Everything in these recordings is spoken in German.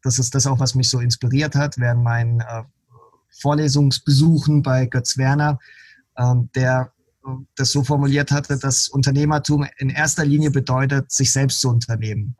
das ist das auch, was mich so inspiriert hat während meinen Vorlesungsbesuchen bei Götz Werner, der das so formuliert hatte, dass Unternehmertum in erster Linie bedeutet, sich selbst zu unternehmen.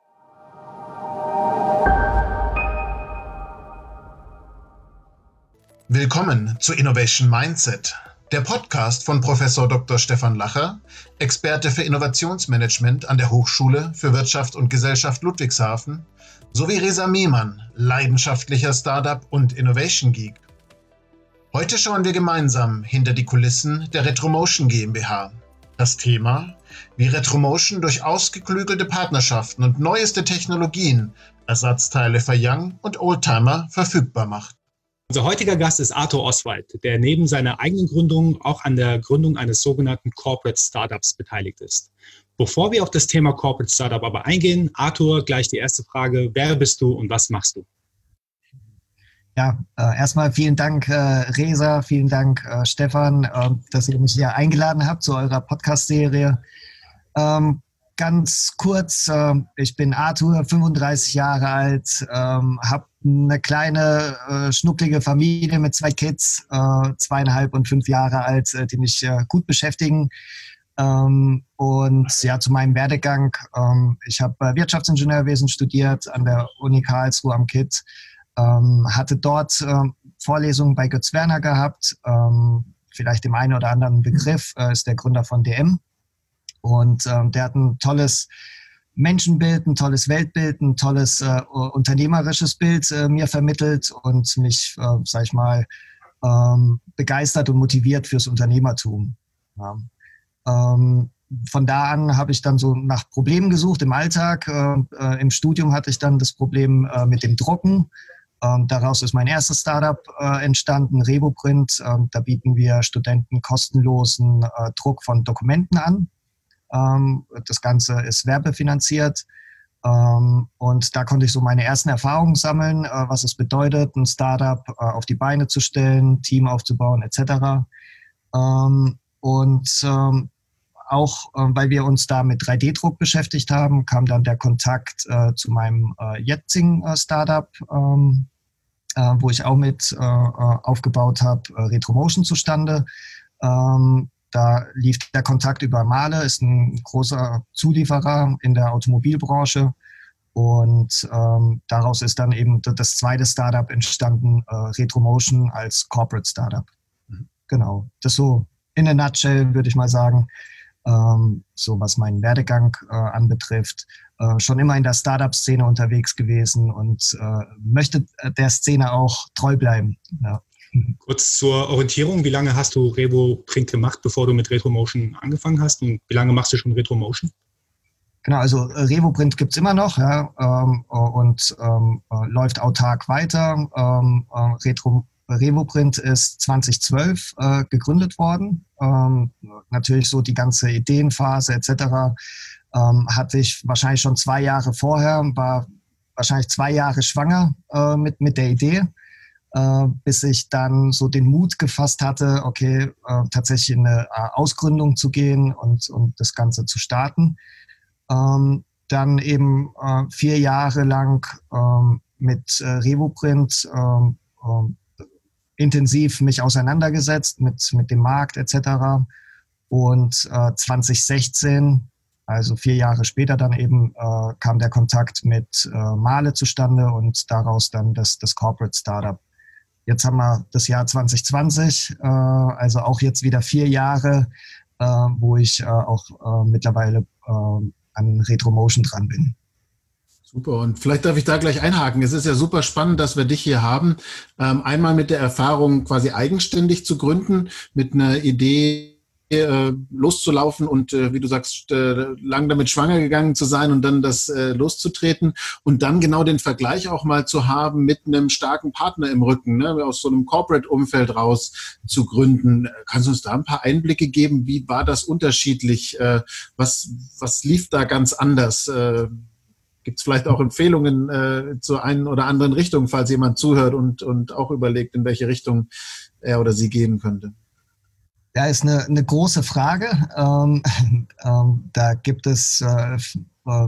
Willkommen zu Innovation Mindset, der Podcast von Professor Dr. Stefan Lacher, Experte für Innovationsmanagement an der Hochschule für Wirtschaft und Gesellschaft Ludwigshafen, sowie Reza Mehman, leidenschaftlicher Startup- und Innovation-Geek. Heute schauen wir gemeinsam hinter die Kulissen der Retromotion GmbH. Das Thema, wie Retromotion durch ausgeklügelte Partnerschaften und neueste Technologien Ersatzteile für Young- und Oldtimer verfügbar macht. Unser heutiger Gast ist Arthur Oswald, der neben seiner eigenen Gründung auch an der Gründung eines sogenannten Corporate Startups beteiligt ist. Bevor wir auf das Thema Corporate Startup aber eingehen, Arthur, gleich die erste Frage: Wer bist du und was machst du? Ja, erstmal vielen Dank, Reza, vielen Dank, Stefan, dass ihr mich hier eingeladen habt zu eurer Podcast-Serie. Ganz kurz, ich bin Arthur, 35 Jahre alt, habe eine kleine, schnucklige Familie mit 2 Kids, 2,5 und 5 Jahre alt, die mich gut beschäftigen. Und ja, zu meinem Werdegang, ich habe Wirtschaftsingenieurwesen studiert an der Uni Karlsruhe am KIT, hatte dort Vorlesungen bei Götz Werner gehabt, vielleicht dem einen oder anderen Begriff, ist der Gründer von DM. Und der hat ein tolles Menschenbild, ein tolles Weltbild, ein tolles unternehmerisches Bild mir vermittelt und mich, sag ich mal, begeistert und motiviert fürs Unternehmertum. Ja. Von da an habe ich dann so nach Problemen gesucht im Alltag. Im Studium hatte ich dann das Problem mit dem Drucken. Daraus ist mein erstes Startup entstanden, Revoprint. Da bieten wir Studenten kostenlosen Druck von Dokumenten an. Das Ganze ist werbefinanziert. Und da konnte ich so meine ersten Erfahrungen sammeln, was es bedeutet, ein Startup auf die Beine zu stellen, Team aufzubauen etc. Auch weil wir uns da mit 3D-Druck beschäftigt haben, kam dann der Kontakt zu meinem jetzigen Startup, wo ich auch mit aufgebaut habe, Retromotion zustande. Da lief der Kontakt über Mahle, ist ein großer Zulieferer in der Automobilbranche. Und daraus ist dann eben das zweite Startup entstanden, Retromotion als Corporate Startup. Genau, das so in a nutshell, würde ich mal sagen. So was meinen Werdegang anbetrifft. Schon immer in der Startup-Szene unterwegs gewesen und möchte der Szene auch treu bleiben. Ja. Kurz zur Orientierung: Wie lange hast du Revoprint gemacht, bevor du mit Retromotion angefangen hast? Und wie lange machst du schon Retromotion? Genau, also Revoprint gibt es immer noch, ja, und läuft autark weiter. Revoprint ist 2012 gegründet worden. Natürlich so die ganze Ideenphase etc. Hatte ich wahrscheinlich schon 2 Jahre vorher, war wahrscheinlich 2 Jahre schwanger mit der Idee, bis ich dann so den Mut gefasst hatte, okay, tatsächlich in eine Ausgründung zu gehen und das Ganze zu starten. Dann eben 4 Jahre lang mit Revoprint intensiv mich auseinandergesetzt mit dem Markt etc. Und 2016, also 4 Jahre später dann eben, kam der Kontakt mit Mahle zustande und daraus dann das Corporate Startup. Jetzt haben wir das Jahr 2020, also auch jetzt wieder 4 Jahre, wo ich auch mittlerweile an Retromotion dran bin. Super, und vielleicht darf ich da gleich einhaken. Es ist ja super spannend, dass wir dich hier haben. Einmal mit der Erfahrung, quasi eigenständig zu gründen, mit einer Idee loszulaufen und, wie du sagst, lang damit schwanger gegangen zu sein und dann das loszutreten und dann genau den Vergleich auch mal zu haben mit einem starken Partner im Rücken, ne, aus so einem Corporate-Umfeld raus zu gründen. Kannst du uns da ein paar Einblicke geben? Wie war das unterschiedlich? Was lief da ganz anders? Gibt es vielleicht auch Empfehlungen zu einen oder anderen Richtung, falls jemand zuhört und auch überlegt, in welche Richtung er oder sie gehen könnte? Ja, ist eine große Frage. Da gibt es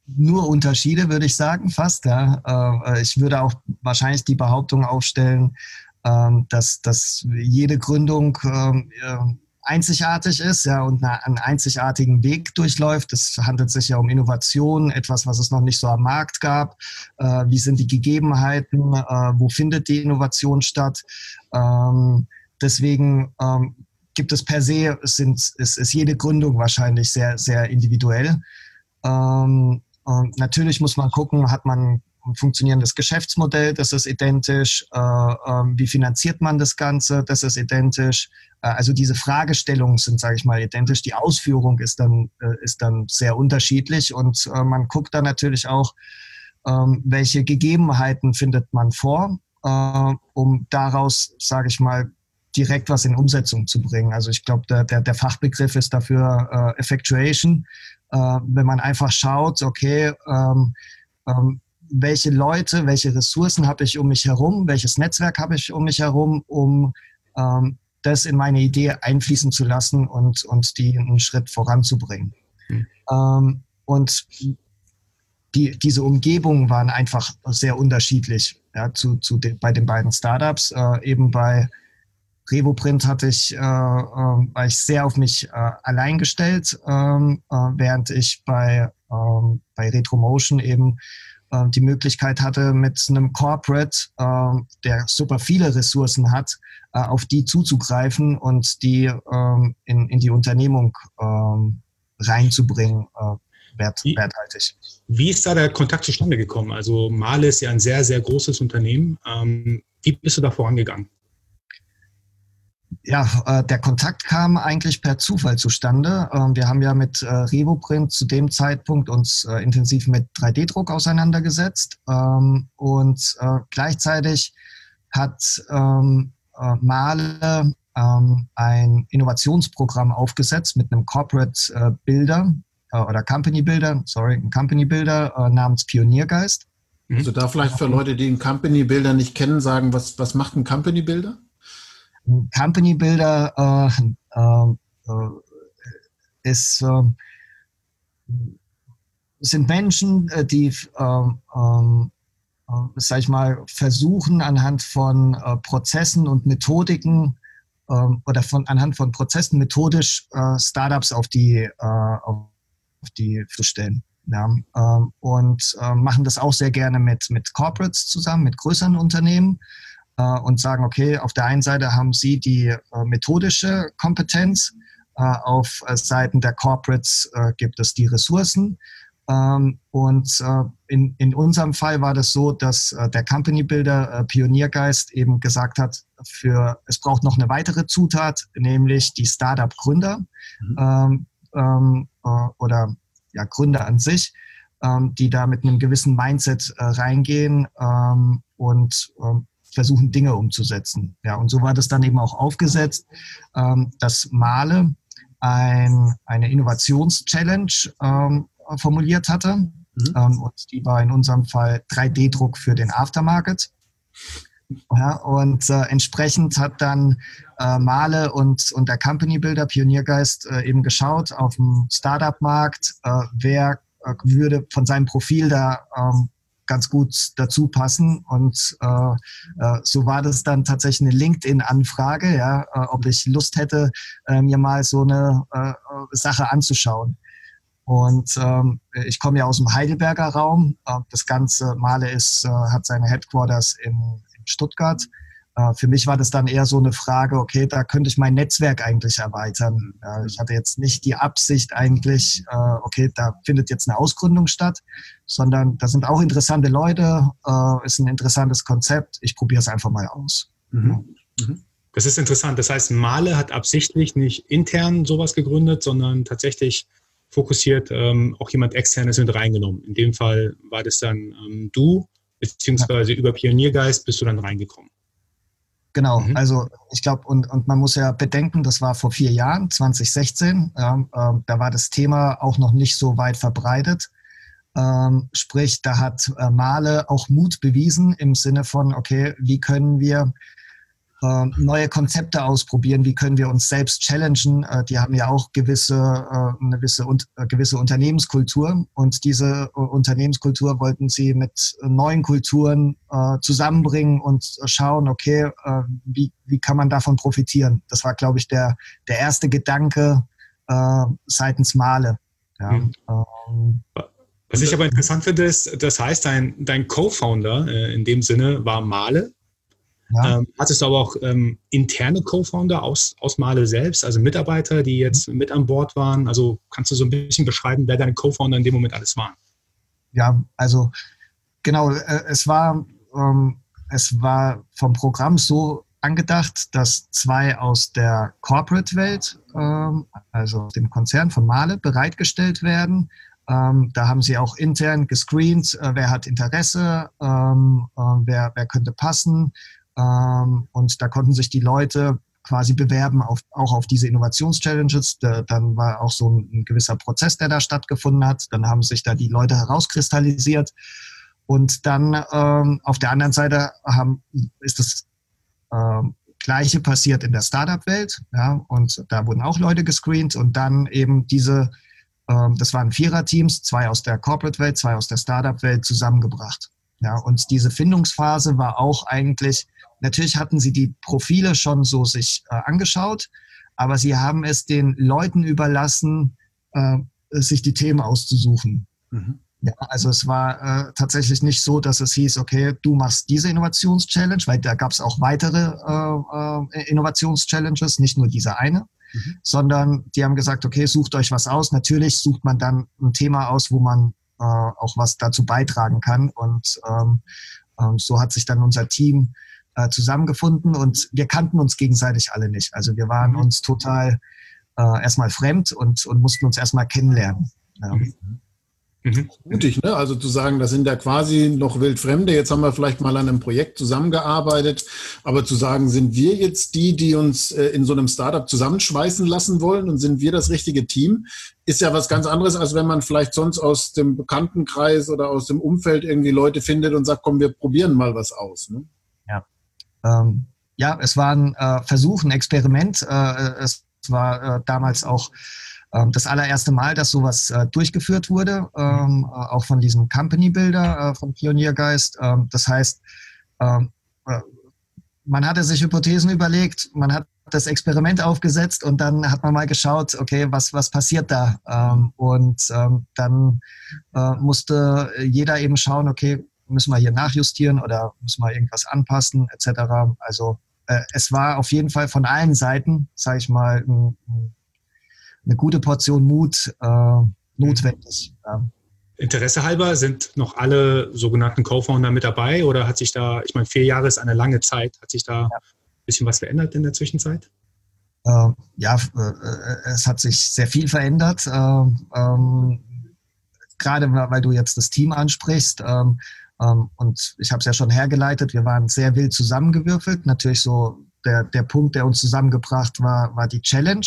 nur Unterschiede, würde ich sagen, fast. Ja. Ich würde auch wahrscheinlich die Behauptung aufstellen, dass jede Gründung einzigartig ist, ja, und einen einzigartigen Weg durchläuft. Es handelt sich ja um Innovation, etwas, was es noch nicht so am Markt gab. Wie sind die Gegebenheiten? Wo findet die Innovation statt? Deswegen gibt es per se, ist jede Gründung wahrscheinlich sehr, sehr individuell. Natürlich muss man gucken, hat man ein funktionierendes Geschäftsmodell, das ist identisch. Wie finanziert man das Ganze? Das ist identisch. Also diese Fragestellungen sind, sage ich mal, identisch. Die Ausführung ist dann sehr unterschiedlich und man guckt dann natürlich auch, welche Gegebenheiten findet man vor, um daraus, sage ich mal, direkt was in Umsetzung zu bringen. Also ich glaube, der Fachbegriff ist dafür Effectuation. Wenn man einfach schaut, okay, welche Leute, welche Ressourcen habe ich um mich herum, welches Netzwerk habe ich um mich herum, um das in meine Idee einfließen zu lassen und die einen Schritt voranzubringen. Und diese Umgebungen waren einfach sehr unterschiedlich, ja, bei den beiden Startups. Eben bei Revoprint war ich sehr auf mich allein gestellt, während ich bei Retromotion eben die Möglichkeit hatte, mit einem Corporate, der super viele Ressourcen hat, auf die zuzugreifen und die in die Unternehmung reinzubringen, werthaltig. Wie ist da der Kontakt zustande gekommen? Also Mahle ist ja ein sehr, sehr großes Unternehmen. Wie bist du da vorangegangen? Ja, der Kontakt kam eigentlich per Zufall zustande. Wir haben ja mit Revoprint zu dem Zeitpunkt uns intensiv mit 3D-Druck auseinandergesetzt und gleichzeitig hat Mahle ein Innovationsprogramm aufgesetzt mit einem Corporate Builder oder Company Builder, ein Company Builder namens Pioniergeist. Also da vielleicht für Leute, die einen Company Builder nicht kennen, sagen, was macht ein Company Builder? Company Builder sind Menschen, die, sag ich mal, versuchen anhand von Prozessen und Methodiken oder anhand von Prozessen methodisch Startups auf die zu stellen. Ja, und machen das auch sehr gerne mit Corporates zusammen, mit größeren Unternehmen. Und sagen, okay, auf der einen Seite haben sie die methodische Kompetenz, auf Seiten der Corporates gibt es die Ressourcen. Und in unserem Fall war das so, dass der Company Builder Pioniergeist eben gesagt hat, es braucht noch eine weitere Zutat, nämlich die Startup-Gründer oder ja, Gründer an sich, die da mit einem gewissen Mindset reingehen und versuchen, Dinge umzusetzen. Ja, und so war das dann eben auch aufgesetzt, dass Mahle eine Innovations-Challenge formuliert hatte. Und die war in unserem Fall 3D-Druck für den Aftermarket. Ja, und entsprechend hat dann Mahle und der Company Builder Pioniergeist eben geschaut auf dem Startup-Markt, wer würde von seinem Profil da ganz gut dazu passen. Und so war das dann tatsächlich eine LinkedIn-Anfrage, ja, ob ich Lust hätte, mir mal so eine Sache anzuschauen. Und ich komme ja aus dem Heidelberger Raum. Das Ganze, Mahle hat seine Headquarters in Stuttgart. Für mich war das dann eher so eine Frage, okay, da könnte ich mein Netzwerk eigentlich erweitern. Ich hatte jetzt nicht die Absicht eigentlich, okay, da findet jetzt eine Ausgründung statt, sondern da sind auch interessante Leute, ist ein interessantes Konzept, ich probiere es einfach mal aus. Das ist interessant. Das heißt, Mahle hat absichtlich nicht intern sowas gegründet, sondern tatsächlich fokussiert auch jemand Externes mit reingenommen. In dem Fall war das dann du, beziehungsweise über Pioniergeist bist du dann reingekommen. Genau, also ich glaube, und man muss ja bedenken, das war vor 4 Jahren, 2016, da war das Thema auch noch nicht so weit verbreitet. Sprich, da hat Mahle auch Mut bewiesen im Sinne von, okay, wie können wir neue Konzepte ausprobieren, wie können wir uns selbst challengen. Die haben ja auch eine gewisse Unternehmenskultur, und diese Unternehmenskultur wollten sie mit neuen Kulturen zusammenbringen und schauen, okay, wie kann man davon profitieren. Das war, glaube ich, der erste Gedanke seitens Male. Ja, Was ich aber interessant finde, ist, das heißt, dein Co-Founder in dem Sinne war Male. Ja. Hattest du aber auch interne Co-Founder aus Male selbst, also Mitarbeiter, die jetzt mit an Bord waren? Also kannst du so ein bisschen beschreiben, wer deine Co-Founder in dem Moment alles waren? Ja, also genau, es war vom Programm so angedacht, dass 2 aus der Corporate-Welt, also dem Konzern von Male, bereitgestellt werden. Da haben sie auch intern gescreent, wer hat Interesse, wer könnte passen. Und da konnten sich die Leute quasi bewerben auch auf diese Innovations-Challenges. Dann war auch so ein gewisser Prozess, der da stattgefunden hat. Dann haben sich da die Leute herauskristallisiert. Und dann auf der anderen Seite ist das Gleiche passiert in der Startup-Welt. Ja, und da wurden auch Leute gescreent. Und dann eben das waren 4er-Teams, 2 aus der Corporate-Welt, 2 aus der Startup-Welt zusammengebracht. Ja, und diese Findungsphase war auch eigentlich, natürlich hatten sie die Profile schon so sich angeschaut, aber sie haben es den Leuten überlassen, sich die Themen auszusuchen. Mhm. Ja, also es war tatsächlich nicht so, dass es hieß, okay, du machst diese Innovations-Challenge, weil da gab es auch weitere Innovations-Challenges, nicht nur diese eine. Sondern die haben gesagt, okay, sucht euch was aus. Natürlich sucht man dann ein Thema aus, wo man auch was dazu beitragen kann. Und so hat sich dann unser Team zusammengefunden, und wir kannten uns gegenseitig alle nicht. Also wir waren uns total erstmal fremd und mussten uns erstmal kennenlernen. Ja. Mutig, ne? Also zu sagen, das sind ja quasi noch Wildfremde. Jetzt haben wir vielleicht mal an einem Projekt zusammengearbeitet, aber zu sagen, sind wir jetzt die uns in so einem Startup zusammenschweißen lassen wollen, und sind wir das richtige Team, ist ja was ganz anderes, als wenn man vielleicht sonst aus dem Bekanntenkreis oder aus dem Umfeld irgendwie Leute findet und sagt, komm, wir probieren mal was aus. Ne? Ja, es war ein Versuch, ein Experiment. Es war damals auch das allererste Mal, dass sowas durchgeführt wurde, auch von diesem Company Builder von Pioniergeist. Das heißt, man hatte sich Hypothesen überlegt, man hat das Experiment aufgesetzt, und dann hat man mal geschaut, okay, was passiert da? Dann musste jeder eben schauen, okay, müssen wir hier nachjustieren oder müssen wir irgendwas anpassen, etc. Also es war auf jeden Fall von allen Seiten, sage ich mal, eine gute Portion Mut notwendig. Ja. Interesse halber, sind noch alle sogenannten Co-Founder mit dabei, oder hat sich da, ich meine, 4 Jahre ist eine lange Zeit, hat sich da ein bisschen was verändert in der Zwischenzeit? Es hat sich sehr viel verändert, gerade weil du jetzt das Team ansprichst. Und ich habe es ja schon hergeleitet, wir waren sehr wild zusammengewürfelt. Natürlich so der Punkt, der uns zusammengebracht war die Challenge.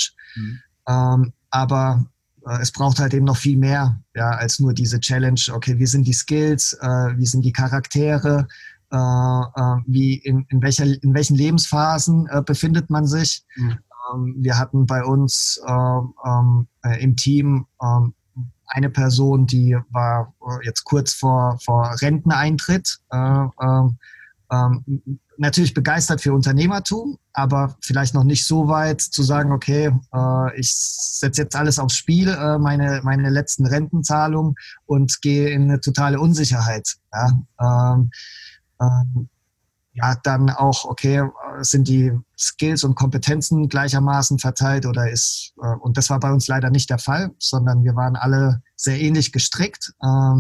Aber es braucht halt eben noch viel mehr, ja, als nur diese Challenge. Okay, wie sind die Skills, wie sind die Charaktere, in welchen Lebensphasen befindet man sich. Wir hatten bei uns im Team eine Person, die war jetzt kurz vor Renteneintritt, natürlich begeistert für Unternehmertum, aber vielleicht noch nicht so weit zu sagen, okay, ich setze jetzt alles aufs Spiel, meine letzten Rentenzahlungen, und gehe in eine totale Unsicherheit. Ja, dann auch, okay, sind die Skills und Kompetenzen gleichermaßen verteilt, oder und das war bei uns leider nicht der Fall, sondern wir waren alle sehr ähnlich gestrickt,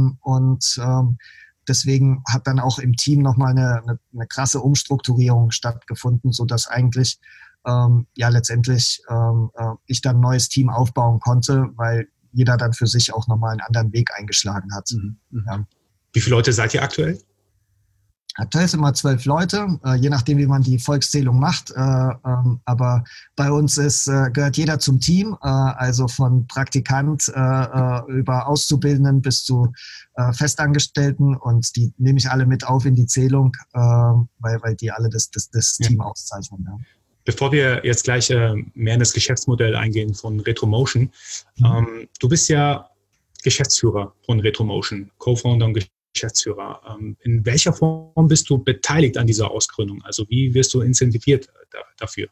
deswegen hat dann auch im Team nochmal eine krasse Umstrukturierung stattgefunden, sodass eigentlich letztendlich ich dann ein neues Team aufbauen konnte, weil jeder dann für sich auch nochmal einen anderen Weg eingeschlagen hat. Ja. Wie viele Leute seid ihr aktuell? Aktuell sind wir 12 Leute, je nachdem, wie man die Volkszählung macht. Aber bei uns gehört jeder zum Team, also von Praktikant über Auszubildenden bis zu Festangestellten. Und die nehme ich alle mit auf in die Zählung, weil die alle das Team auszeichnen. Ja. Bevor wir jetzt gleich mehr in das Geschäftsmodell eingehen von Retromotion, du bist ja Geschäftsführer von Retromotion, Co-Founder und Geschäftsführer. In welcher Form bist du beteiligt an dieser Ausgründung? Also wie wirst du incentiviert dafür?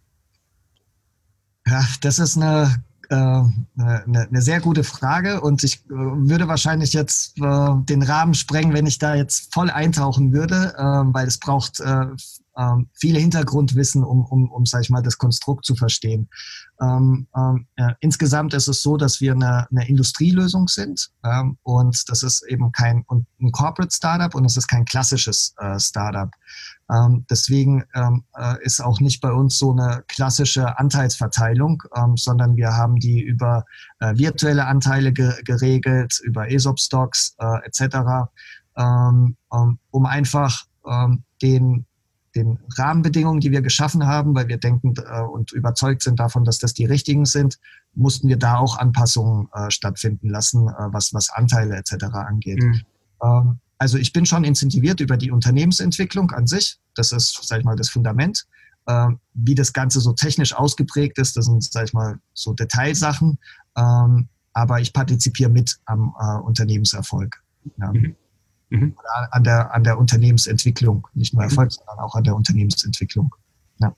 Ja, das ist eine sehr gute Frage und ich würde wahrscheinlich jetzt den Rahmen sprengen, wenn ich da jetzt voll eintauchen würde, weil es braucht viel Hintergrundwissen, um sag ich mal, das Konstrukt zu verstehen. Insgesamt ist es so, dass wir eine Industrielösung sind und das ist eben ein Corporate Startup und es ist kein klassisches Startup. Deswegen ist auch nicht bei uns so eine klassische Anteilsverteilung, sondern wir haben die über virtuelle Anteile geregelt, über ESOP-Stocks etc., um einfach den Rahmenbedingungen, die wir geschaffen haben, weil wir denken und überzeugt sind davon, dass das die richtigen sind, mussten wir da auch Anpassungen stattfinden lassen, was Anteile etc. angeht. Also ich bin schon incentiviert über die Unternehmensentwicklung an sich. Das ist, sag ich mal, das Fundament. Wie das Ganze so technisch ausgeprägt ist, das sind, sag ich mal, so Detailsachen. Aber ich partizipiere mit am Unternehmenserfolg. Ja. An der Unternehmensentwicklung. Nicht nur Erfolg, sondern auch an der Unternehmensentwicklung. Ja.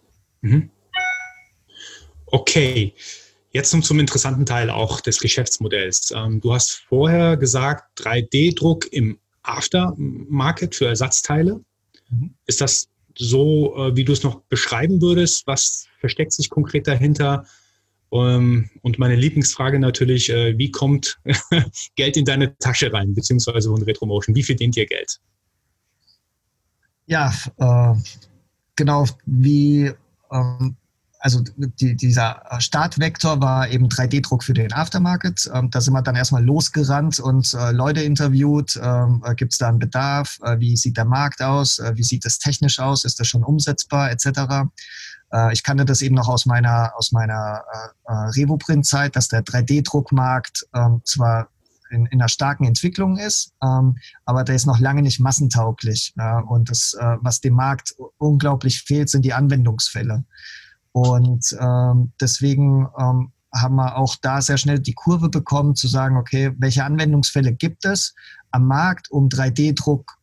Okay, jetzt zum interessanten Teil auch des Geschäftsmodells. Du hast vorher gesagt, 3D-Druck im Aftermarket für Ersatzteile. Ist das so, wie du es noch beschreiben würdest? Was versteckt sich konkret dahinter? Und meine Lieblingsfrage natürlich, wie kommt Geld in deine Tasche rein, beziehungsweise von Retromotion? Wie verdient ihr Geld? Ja, genau wie, also dieser Startvektor war eben 3D-Druck für den Aftermarket. Da sind wir dann erstmal losgerannt und Leute interviewt. Gibt es da einen Bedarf? Wie sieht der Markt aus? Wie sieht es technisch aus? Ist das schon umsetzbar? Etc. Ich kannte das eben noch aus meiner Revoprint-Zeit, dass der 3D-Druckmarkt zwar in einer starken Entwicklung ist, aber der ist noch lange nicht massentauglich. Und das, was dem Markt unglaublich fehlt, sind die Anwendungsfälle. Und deswegen haben wir auch da sehr schnell die Kurve bekommen, zu sagen, okay, welche Anwendungsfälle gibt es am Markt, um 3D-Druck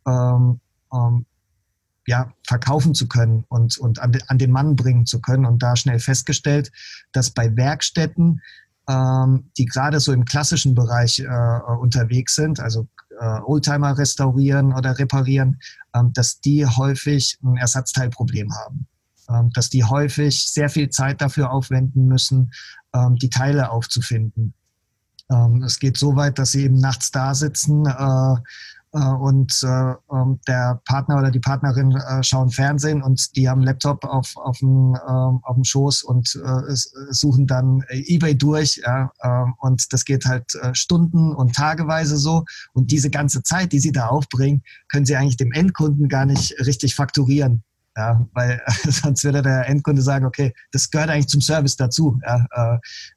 verkaufen zu können und an den Mann bringen zu können. Und da schnell festgestellt, dass bei Werkstätten, die gerade so im klassischen Bereich unterwegs sind, also Oldtimer restaurieren oder reparieren, dass die häufig ein Ersatzteilproblem haben. Dass die häufig sehr viel Zeit dafür aufwenden müssen, die Teile aufzufinden. Es geht so weit, dass sie eben nachts da sitzen und der Partner oder die Partnerin schauen Fernsehen und die haben einen Laptop auf dem Schoß und suchen dann eBay durch. Und das geht halt Stunden und tageweise so. Und diese ganze Zeit, die sie da aufbringen, können sie eigentlich dem Endkunden gar nicht richtig fakturieren. Ja, weil sonst würde der Endkunde sagen, okay, das gehört eigentlich zum Service dazu. Ja,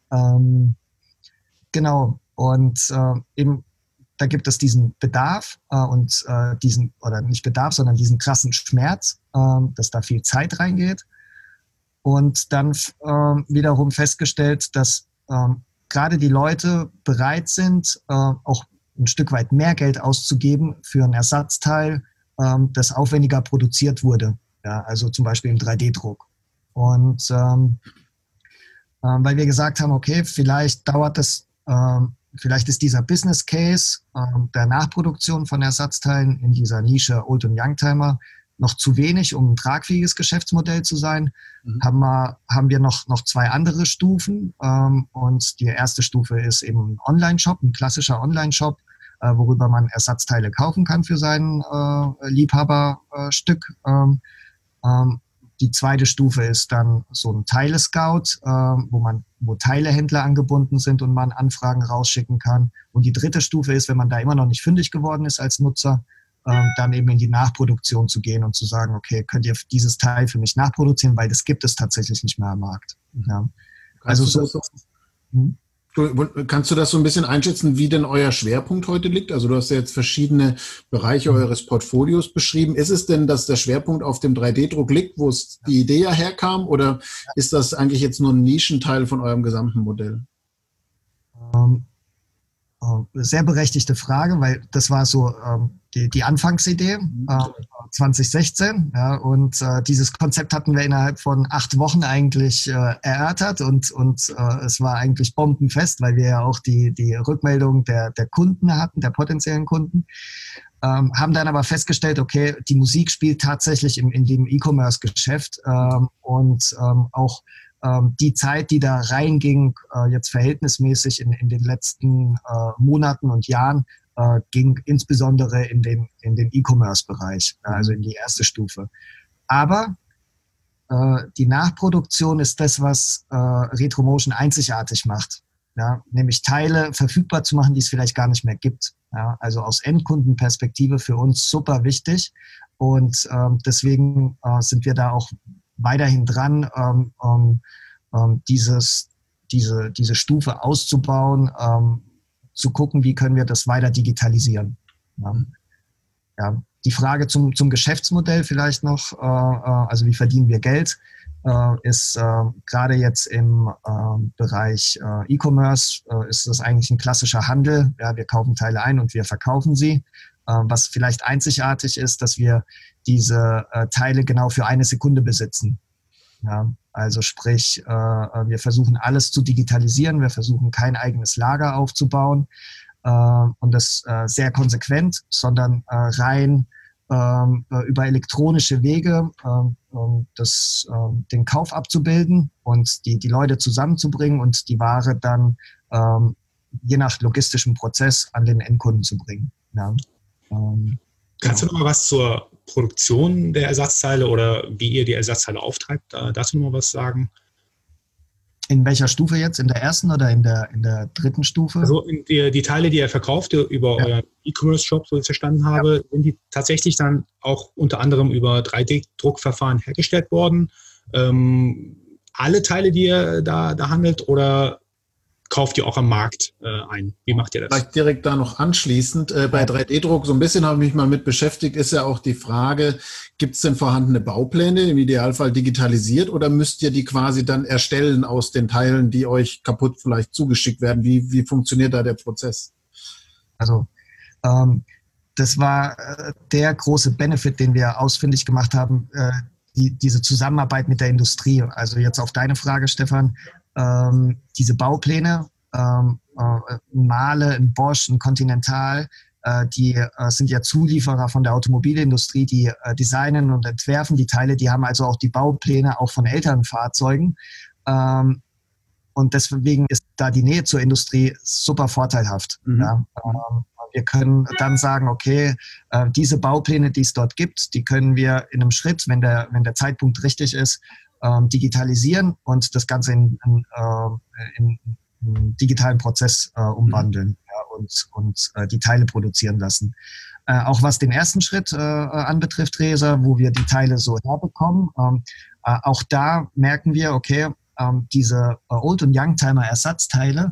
genau. Und eben da gibt es diesen Bedarf und oder nicht Bedarf, sondern diesen krassen Schmerz, dass da viel Zeit reingeht. Und dann wiederum festgestellt, dass gerade die Leute bereit sind, auch ein Stück weit mehr Geld auszugeben für ein Ersatzteil, das aufwendiger produziert wurde. Ja, also zum Beispiel im 3D-Druck. Und weil wir gesagt haben, okay, vielleicht dauert das, vielleicht ist dieser Business Case der Nachproduktion von Ersatzteilen in dieser Nische Old- und Youngtimer noch zu wenig, um ein tragfähiges Geschäftsmodell zu sein. Haben wir noch zwei andere Stufen. Und die erste Stufe ist eben ein Online-Shop, ein klassischer Online-Shop, worüber man Ersatzteile kaufen kann für sein Liebhaberstück. Die zweite Stufe ist dann so ein Teile-Scout, wo Teilehändler angebunden sind und man Anfragen rausschicken kann. Und die dritte Stufe ist, wenn man da immer noch nicht fündig geworden ist als Nutzer, dann eben in die Nachproduktion zu gehen und zu sagen, okay, könnt ihr dieses Teil für mich nachproduzieren, weil das gibt es tatsächlich nicht mehr am Markt. Ja. Also so. Kannst du das so ein bisschen einschätzen, wie denn euer Schwerpunkt heute liegt? Also du hast ja jetzt verschiedene Bereiche eures Portfolios beschrieben. Ist es denn, dass der Schwerpunkt auf dem 3D-Druck liegt, wo es die Idee ja herkam, oder ist das eigentlich jetzt nur ein Nischenteil von eurem gesamten Modell? Sehr berechtigte Frage, weil das war so die Anfangsidee 2016. Ja, und dieses Konzept hatten wir innerhalb von 8 Wochen eigentlich erörtert und es war eigentlich bombenfest, weil wir ja auch die Rückmeldung der Kunden hatten, der potenziellen Kunden. Haben dann aber festgestellt, okay, die Musik spielt tatsächlich in dem E-Commerce-Geschäft und auch die Zeit, die da reinging, jetzt verhältnismäßig in den letzten Monaten und Jahren, ging insbesondere in den E-Commerce-Bereich, also in die erste Stufe. Aber die Nachproduktion ist das, was Retromotion einzigartig macht. Ja? Nämlich Teile verfügbar zu machen, die es vielleicht gar nicht mehr gibt. Ja? Also aus Endkundenperspektive für uns super wichtig. Und deswegen sind wir da auch weiterhin dran, diese Stufe auszubauen, zu gucken, wie können wir das weiter digitalisieren. Ja. Die Frage zum Geschäftsmodell vielleicht noch, also wie verdienen wir Geld, ist gerade jetzt im Bereich E-Commerce, ist das eigentlich ein klassischer Handel. Ja, wir kaufen Teile ein und wir verkaufen sie. Was vielleicht einzigartig ist, dass wir diese Teile genau für 1 Sekunde besitzen. Ja, also sprich, wir versuchen alles zu digitalisieren, wir versuchen kein eigenes Lager aufzubauen und das sehr konsequent, sondern rein über elektronische Wege den Kauf abzubilden und die Leute zusammenzubringen und die Ware dann je nach logistischem Prozess an den Endkunden zu bringen. Ja. Kannst du noch mal was zur Produktion der Ersatzteile oder wie ihr die Ersatzteile auftreibt, dazu noch mal was sagen? In welcher Stufe jetzt? In der ersten oder in der dritten Stufe? Also die Teile, die ihr verkauft über euren E-Commerce-Shop, so ich es verstanden habe, sind die tatsächlich dann auch unter anderem über 3D-Druckverfahren hergestellt worden? Alle Teile, die ihr da handelt, oder kauft ihr auch am Markt ein? Wie macht ihr das? Vielleicht direkt da noch anschließend. Bei 3D-Druck, so ein bisschen habe ich mich mal mit beschäftigt, ist ja auch die Frage, gibt es denn vorhandene Baupläne, im Idealfall digitalisiert, oder müsst ihr die quasi dann erstellen aus den Teilen, die euch kaputt vielleicht zugeschickt werden? Wie funktioniert da der Prozess? Also das war der große Benefit, den wir ausfindig gemacht haben, diese Zusammenarbeit mit der Industrie. Also jetzt auf deine Frage, Stefan. Diese Baupläne, Mahle, ein Bosch, ein Continental, die sind ja Zulieferer von der Automobilindustrie, die designen und entwerfen die Teile, die haben also auch die Baupläne auch von älteren Fahrzeugen. Und deswegen ist da die Nähe zur Industrie super vorteilhaft. Mhm. Ja. Wir können dann sagen, okay, diese Baupläne, die es dort gibt, die können wir in einem Schritt, wenn der Zeitpunkt richtig ist, digitalisieren und das Ganze in einen digitalen Prozess umwandeln, und die Teile produzieren lassen. Auch was den ersten Schritt anbetrifft, Reza, wo wir die Teile so herbekommen, auch da merken wir, okay, diese Old- und Youngtimer-Ersatzteile,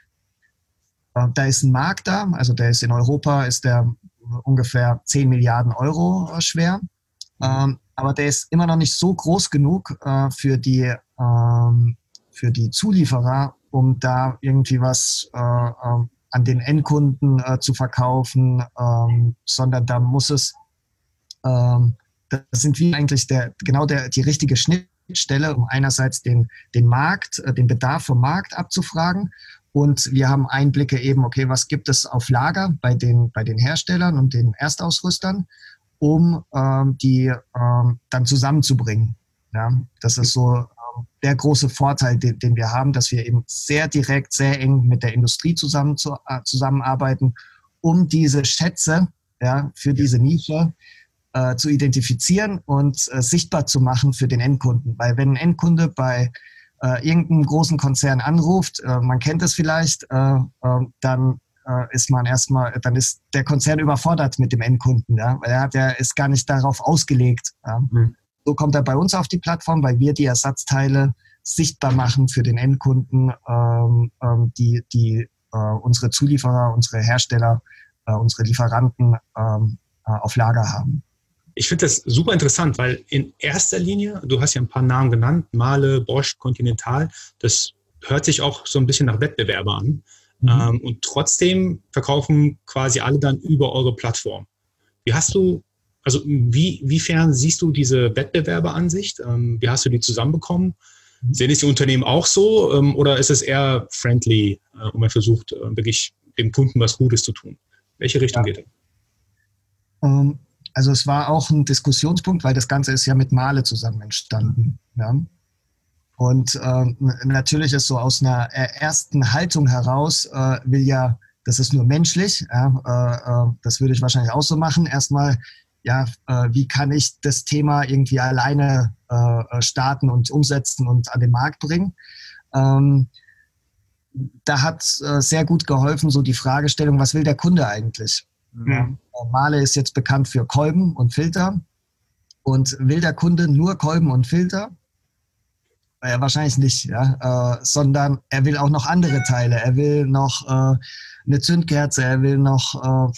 da ist ein Markt da, also der ist in Europa, ist der ungefähr 10 Milliarden Euro schwer. Aber der ist immer noch nicht so groß genug für die Zulieferer, um da irgendwie was an den Endkunden zu verkaufen, sondern da muss es, das sind wir eigentlich die richtige Schnittstelle, um einerseits den Markt, den Bedarf vom Markt abzufragen. Und wir haben Einblicke eben, okay, was gibt es auf Lager bei den Herstellern und den Erstausrüstern, um die dann zusammenzubringen. Ja, das ist so der große Vorteil, den wir haben, dass wir eben sehr direkt, sehr eng mit der Industrie zusammenarbeiten, um diese Schätze für diese Nische zu identifizieren und sichtbar zu machen für den Endkunden. Weil wenn ein Endkunde bei irgendeinem großen Konzern anruft, man kennt es vielleicht, dann dann ist der Konzern überfordert mit dem Endkunden, ja, weil er ist gar nicht darauf ausgelegt. Ja. So kommt er bei uns auf die Plattform, weil wir die Ersatzteile sichtbar machen für den Endkunden, die unsere Zulieferer, unsere Hersteller, unsere Lieferanten auf Lager haben. Ich finde das super interessant, weil in erster Linie, du hast ja ein paar Namen genannt, Mahle, Bosch, Continental, das hört sich auch so ein bisschen nach Wettbewerber an. Und trotzdem verkaufen quasi alle dann über eure Plattform. Wiefern siehst du diese Wettbewerberansicht? Wie hast du die zusammenbekommen? Sehen es die Unternehmen auch so oder ist es eher friendly und man versucht wirklich dem Kunden was Gutes zu tun? Welche Richtung geht er? Also es war auch ein Diskussionspunkt, weil das Ganze ist ja mit Mahle zusammen entstanden. Ja? Und natürlich ist so aus einer ersten Haltung heraus, das ist nur menschlich, das würde ich wahrscheinlich auch so machen, erstmal, wie kann ich das Thema irgendwie alleine starten und umsetzen und an den Markt bringen. Da hat sehr gut geholfen, so die Fragestellung, was will der Kunde eigentlich? Ja. Mahle ist jetzt bekannt für Kolben und Filter. Und will der Kunde nur Kolben und Filter? Wahrscheinlich nicht, ja? Sondern er will auch noch andere Teile. Er will noch eine Zündkerze, er will noch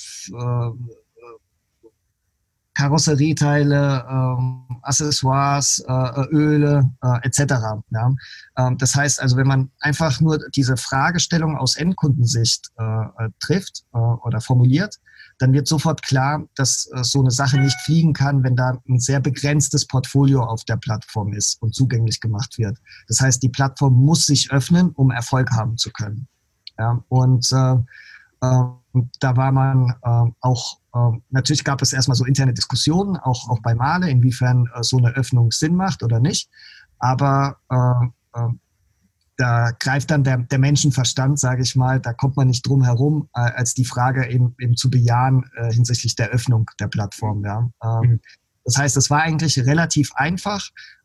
Karosserieteile, Accessoires, Öle, etc. Ja? Das heißt also, wenn man einfach nur diese Fragestellung aus Endkundensicht trifft oder formuliert, dann wird sofort klar, dass so eine Sache nicht fliegen kann, wenn da ein sehr begrenztes Portfolio auf der Plattform ist und zugänglich gemacht wird. Das heißt, die Plattform muss sich öffnen, um Erfolg haben zu können. Ja? Und da war man natürlich gab es erstmal so interne Diskussionen, auch bei Mahle, inwiefern so eine Öffnung Sinn macht oder nicht. Aber da greift dann der Menschenverstand, sage ich mal, da kommt man nicht drum herum, als die Frage eben zu bejahen hinsichtlich der Öffnung der Plattform. Ja. Das heißt, es war eigentlich relativ einfach,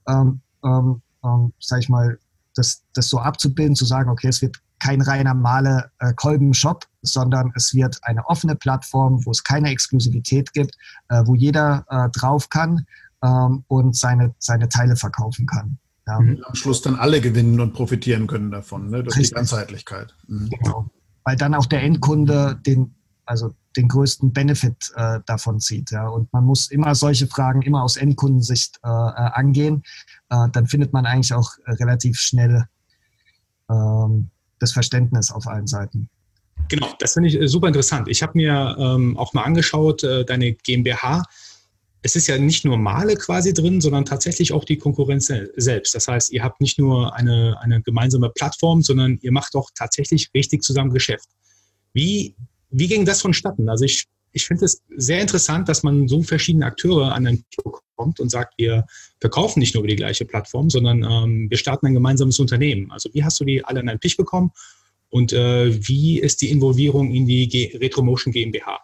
sage ich mal, das so abzubilden, zu sagen, okay, es wird kein reiner Mahle-Kolben-Shop, sondern es wird eine offene Plattform, wo es keine Exklusivität gibt, wo jeder drauf kann und seine Teile verkaufen kann. Ja. Am Schluss dann alle gewinnen und profitieren können davon, ne, durch die Ganzheitlichkeit. Genau. Weil dann auch der Endkunde den größten Benefit davon zieht. Ja. Und man muss immer solche Fragen immer aus Endkundensicht angehen. Dann findet man eigentlich auch relativ schnell das Verständnis auf allen Seiten. Genau, das finde ich super interessant. Ich habe mir auch mal angeschaut, deine GmbH. Es ist ja nicht nur Mahle quasi drin, sondern tatsächlich auch die Konkurrenz selbst. Das heißt, ihr habt nicht nur eine gemeinsame Plattform, sondern ihr macht auch tatsächlich richtig zusammen Geschäft. Wie ging das vonstatten? Also ich finde es sehr interessant, dass man so verschiedene Akteure an den Tisch kommt und sagt, wir verkaufen nicht nur über die gleiche Plattform, sondern wir starten ein gemeinsames Unternehmen. Also wie hast du die alle an einen Tisch bekommen und wie ist die Involvierung in die Retromotion GmbH?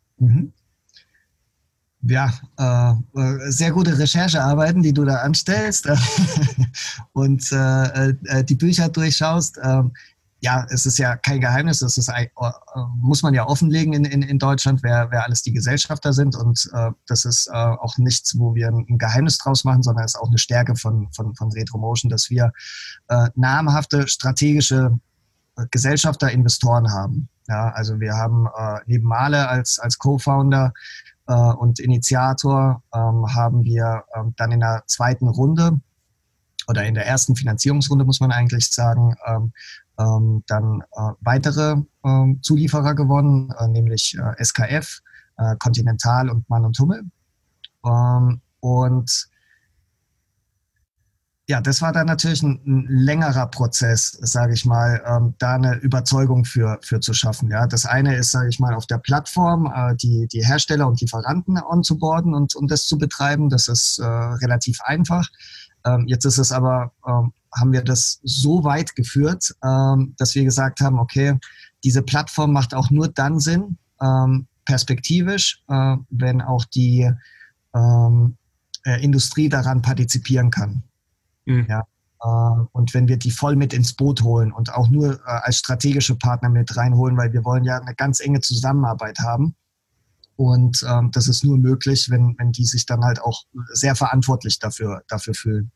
Ja, sehr gute Recherchearbeiten, die du da anstellst und die Bücher durchschaust. Ja, es ist ja kein Geheimnis, das ist, muss man ja offenlegen in Deutschland, wer alles die Gesellschafter sind. Und das ist auch nichts, wo wir ein Geheimnis draus machen, sondern es ist auch eine Stärke von Retromotion, dass wir namhafte strategische Gesellschafter, Investoren haben. Ja, also wir haben neben Mahle als Co-Founder und Initiator haben wir dann in der zweiten Runde oder in der ersten Finanzierungsrunde, muss man eigentlich sagen, dann weitere Zulieferer gewonnen, nämlich SKF, Continental und Mann und Hummel. Und ja, das war dann natürlich ein längerer Prozess, sage ich mal, da eine Überzeugung für zu schaffen. Ja, das eine ist, sage ich mal, auf der Plattform die Hersteller und Lieferanten onzuboarden und das zu betreiben. Das ist relativ einfach. Jetzt ist es aber, haben wir das so weit geführt, dass wir gesagt haben, okay, diese Plattform macht auch nur dann Sinn, perspektivisch, wenn auch die Industrie daran partizipieren kann. Ja, Und wenn wir die voll mit ins Boot holen und auch nur als strategische Partner mit reinholen, weil wir wollen ja eine ganz enge Zusammenarbeit haben. Und das ist nur möglich, wenn die sich dann halt auch sehr verantwortlich dafür fühlen.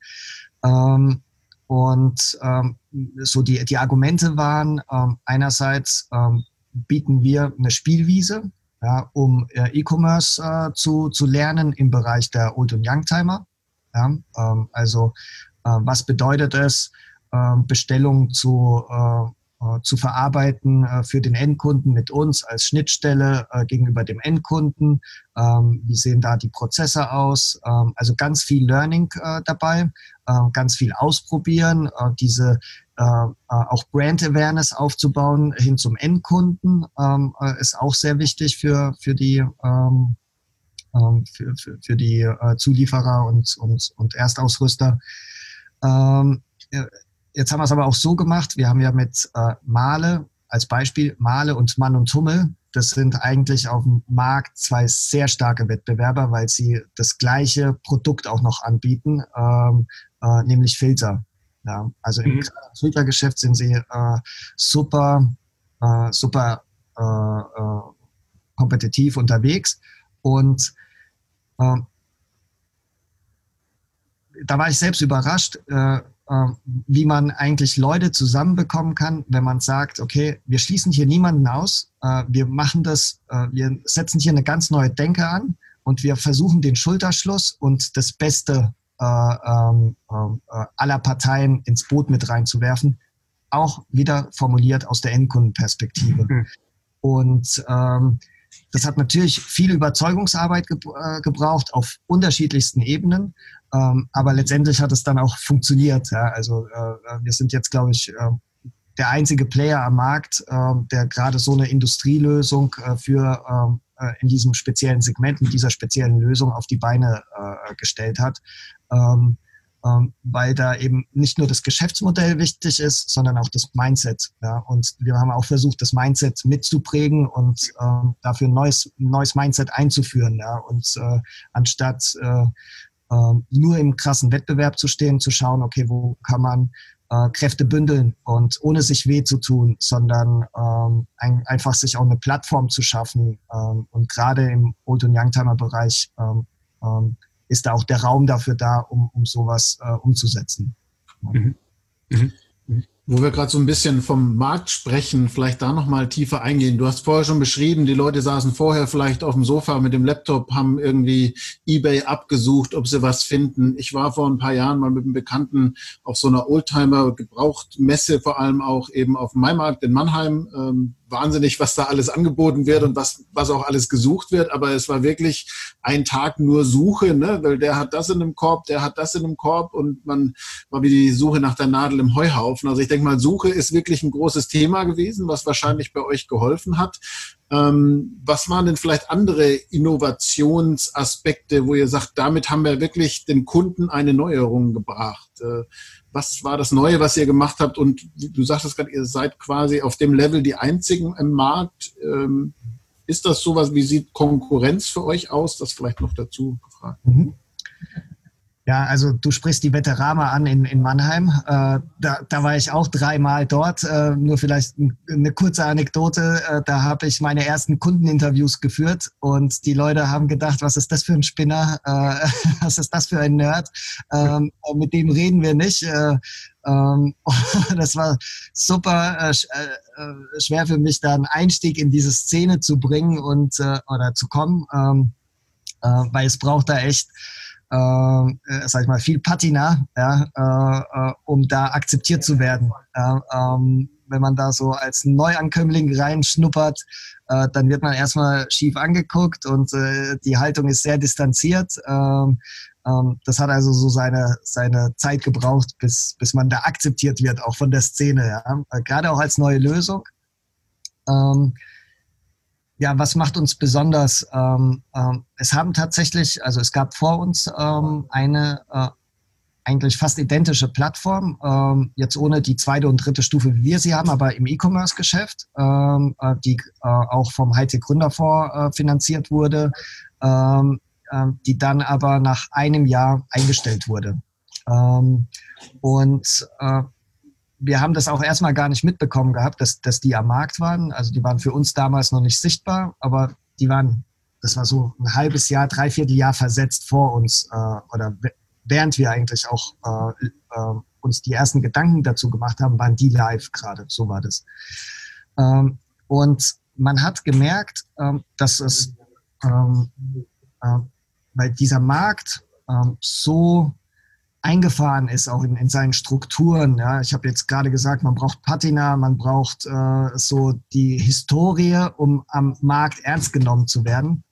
So die Argumente waren, einerseits bieten wir eine Spielwiese, ja, um E-Commerce zu lernen im Bereich der Old- und Youngtimer. Ja, was bedeutet es, Bestellungen zu verarbeiten für den Endkunden mit uns als Schnittstelle gegenüber dem Endkunden? Wie sehen da die Prozesse aus? Also ganz viel Learning dabei, ganz viel ausprobieren, auch Brand Awareness aufzubauen hin zum Endkunden ist auch sehr wichtig für die Zulieferer und Erstausrüster. Jetzt haben wir es aber auch so gemacht, wir haben ja mit Mahle als Beispiel, Mahle und Mann und Hummel, das sind eigentlich auf dem Markt zwei sehr starke Wettbewerber, weil sie das gleiche Produkt auch noch anbieten, nämlich Filter. Ja, also im Filtergeschäft sind sie super kompetitiv unterwegs und da war ich selbst überrascht, wie man eigentlich Leute zusammenbekommen kann, wenn man sagt, okay, wir schließen hier niemanden aus, wir machen das, wir setzen hier eine ganz neue Denke an und wir versuchen den Schulterschluss und das Beste aller Parteien ins Boot mit reinzuwerfen, auch wieder formuliert aus der Endkundenperspektive. Und das hat natürlich viel Überzeugungsarbeit gebraucht auf unterschiedlichsten Ebenen, aber letztendlich hat es dann auch funktioniert. Ja? Also wir sind jetzt, glaube ich, der einzige Player am Markt, der gerade so eine Industrielösung in diesem speziellen Segment, mit dieser speziellen Lösung auf die Beine gestellt hat. Weil da eben nicht nur das Geschäftsmodell wichtig ist, sondern auch das Mindset. Ja? Und wir haben auch versucht, das Mindset mitzuprägen und dafür ein neues Mindset einzuführen. Ja? Und anstatt nur im krassen Wettbewerb zu stehen, zu schauen, okay, wo kann man Kräfte bündeln und ohne sich weh zu tun, sondern einfach sich auch eine Plattform zu schaffen. Und gerade im Old- und Youngtimer-Bereich ist da auch der Raum dafür da, um sowas umzusetzen. Mhm. Mhm. Wo wir gerade so ein bisschen vom Markt sprechen, vielleicht da nochmal tiefer eingehen. Du hast vorher schon beschrieben, die Leute saßen vorher vielleicht auf dem Sofa mit dem Laptop, haben irgendwie eBay abgesucht, ob sie was finden. Ich war vor ein paar Jahren mal mit einem Bekannten auf so einer Oldtimer-Gebrauchtmesse, vor allem auch eben auf dem Maimarkt in Mannheim. Wahnsinnig, was da alles angeboten wird und was auch alles gesucht wird. Aber es war wirklich ein Tag nur Suche, ne? Weil der hat das in einem Korb, der hat das in einem Korb und man war wie die Suche nach der Nadel im Heuhaufen. Also ich denke mal, Suche ist wirklich ein großes Thema gewesen, was wahrscheinlich bei euch geholfen hat. Was waren denn vielleicht andere Innovationsaspekte, wo ihr sagt, damit haben wir wirklich den Kunden eine Neuerung gebracht? Was war das Neue, was ihr gemacht habt? Und du sagtest gerade, ihr seid quasi auf dem Level die Einzigen im Markt. Ist das sowas, wie sieht Konkurrenz für euch aus? Das vielleicht noch dazu gefragt. Mhm. Ja, also du sprichst die Veterama an in Mannheim. Da war ich auch 3-mal dort. Nur vielleicht eine kurze Anekdote. Da habe ich meine ersten Kundeninterviews geführt und die Leute haben gedacht, was ist das für ein Spinner? Was ist das für ein Nerd? Mit dem reden wir nicht. Das war super schwer für mich, da einen Einstieg in diese Szene zu bringen oder zu kommen, weil es braucht da echt sag ich mal, viel Patina, ja, um da akzeptiert zu werden. Wenn man da so als Neuankömmling reinschnuppert, dann wird man erstmal schief angeguckt und die Haltung ist sehr distanziert. Das hat also so seine Zeit gebraucht, bis man da akzeptiert wird, auch von der Szene. Ja. Gerade auch als neue Lösung. Ja, was macht uns besonders? Es haben tatsächlich, also es gab vor uns eine eigentlich fast identische Plattform, jetzt ohne die 2. und 3. Stufe, wie wir sie haben, aber im E-Commerce-Geschäft, die auch vom Hightech Gründerfonds finanziert wurde, die dann aber nach einem Jahr eingestellt wurde. Und wir haben das auch erstmal gar nicht mitbekommen gehabt, dass die am Markt waren. Also die waren für uns damals noch nicht sichtbar, aber das war so ein halbes Jahr, 3/4 Jahr versetzt vor uns oder während wir eigentlich auch uns die ersten Gedanken dazu gemacht haben, waren die live gerade. So war das. Und man hat gemerkt, dass es, weil dieser Markt so eingefahren ist, auch in seinen Strukturen. Ja. Ich habe jetzt gerade gesagt, man braucht Patina, man braucht so die Historie, um am Markt ernst genommen zu werden.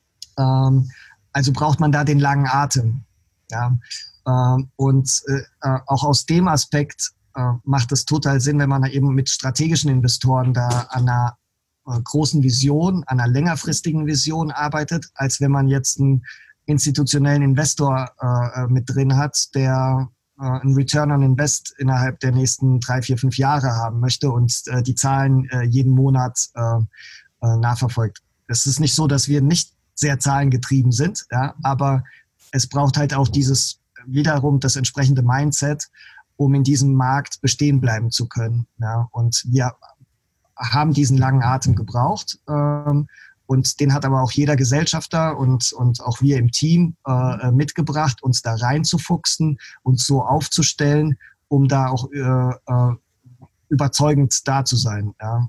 Also braucht man da den langen Atem. Ja. Und auch aus dem Aspekt macht es total Sinn, wenn man eben mit strategischen Investoren da an einer großen Vision, an einer längerfristigen Vision arbeitet, als wenn man jetzt einen institutionellen Investor mit drin hat, der einen Return on Invest innerhalb der nächsten 3, 4, 5 Jahre haben möchte und die Zahlen jeden Monat nachverfolgt. Es ist nicht so, dass wir nicht sehr zahlengetrieben sind, ja, aber es braucht halt auch wiederum das entsprechende Mindset, um in diesem Markt bestehen bleiben zu können. Ja. Und wir haben diesen langen Atem gebraucht. Und den hat aber auch jeder Gesellschafter und auch wir im Team mitgebracht, uns da reinzufuchsen und so aufzustellen, um da auch überzeugend da zu sein. Ja.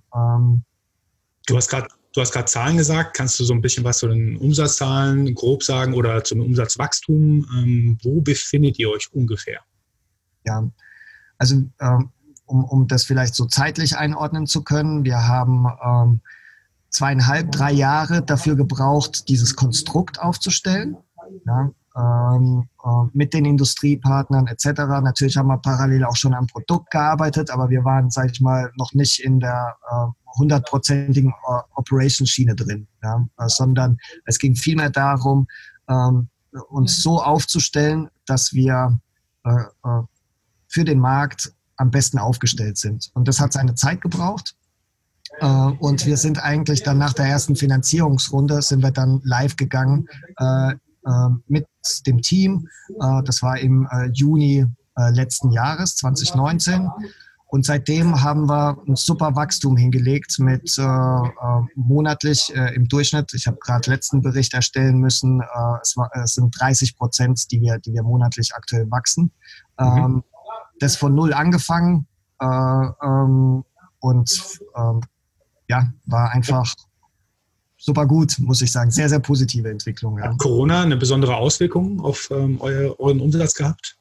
Du hast gerade Zahlen gesagt. Kannst du so ein bisschen was zu den Umsatzzahlen grob sagen oder zum Umsatzwachstum? Wo befindet ihr euch ungefähr? Ja, also um das vielleicht so zeitlich einordnen zu können, wir haben 2,5, 3 Jahre dafür gebraucht, dieses Konstrukt aufzustellen, ja, mit den Industriepartnern etc. Natürlich haben wir parallel auch schon am Produkt gearbeitet, aber wir waren, sage ich mal, noch nicht in der 100%igen Operation-Schiene drin, ja, sondern es ging vielmehr darum, uns so aufzustellen, dass wir für den Markt am besten aufgestellt sind. Und das hat seine Zeit gebraucht. Und wir sind eigentlich dann nach der ersten Finanzierungsrunde sind wir dann live gegangen mit dem Team. Das war im Juni letzten Jahres, 2019. Und seitdem haben wir ein super Wachstum hingelegt mit monatlich im Durchschnitt. Ich habe gerade letzten Bericht erstellen müssen. Es sind 30%, die wir monatlich aktuell wachsen. Das von null angefangen ja, war einfach super gut, muss ich sagen. Sehr, sehr positive Entwicklung. Ja. Hat Corona eine besondere Auswirkung auf euren Umsatz gehabt?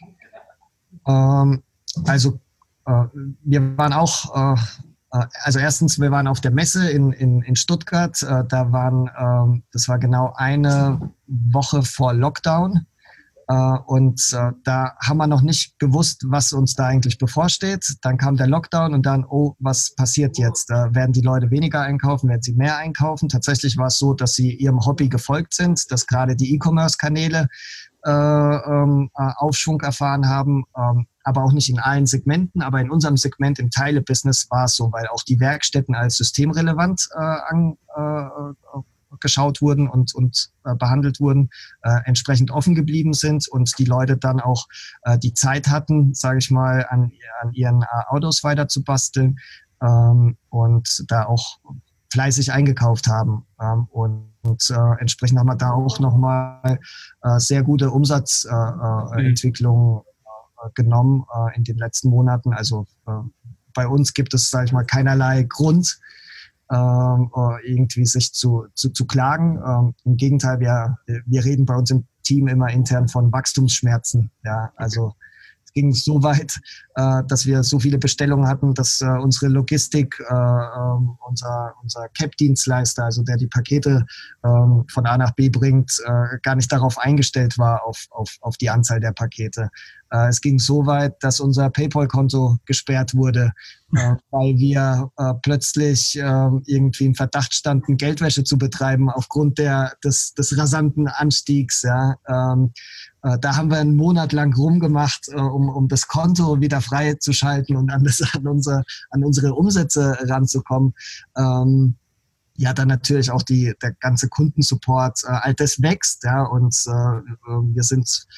Wir waren auch, also erstens, wir waren auf der Messe in Stuttgart. Das war genau eine Woche vor Lockdown. Und da haben wir noch nicht gewusst, was uns da eigentlich bevorsteht. Dann kam der Lockdown und dann, oh, was passiert jetzt? Werden die Leute weniger einkaufen? Werden sie mehr einkaufen? Tatsächlich war es so, dass sie ihrem Hobby gefolgt sind, dass gerade die E-Commerce-Kanäle Aufschwung erfahren haben, aber auch nicht in allen Segmenten. Aber in unserem Segment im Teile-Business war es so, weil auch die Werkstätten als systemrelevant geschaut wurden und behandelt wurden, entsprechend offen geblieben sind und die Leute dann auch die Zeit hatten, sage ich mal, an ihren Autos weiter zu basteln und da auch fleißig eingekauft haben. Entsprechend haben wir da auch nochmal sehr gute Umsatzentwicklungen genommen in den letzten Monaten. Also bei uns gibt es, sage ich mal, keinerlei Grund, irgendwie sich zu klagen. Im Gegenteil, wir reden bei uns im Team immer intern von Wachstumsschmerzen. Ja, also es ging so weit, dass wir so viele Bestellungen hatten, dass unsere Logistik, unser CAP-Dienstleister, also der die Pakete von A nach B bringt, gar nicht darauf eingestellt war, auf die Anzahl der Pakete. Es ging so weit, dass unser PayPal-Konto gesperrt wurde, weil wir plötzlich irgendwie im Verdacht standen, Geldwäsche zu betreiben aufgrund des rasanten Anstiegs. Ja. Da haben wir einen Monat lang rumgemacht, um das Konto wieder freizuschalten und an unsere Umsätze ranzukommen. Ja, dann natürlich auch der ganze Kundensupport, all das wächst, ja, und wir sind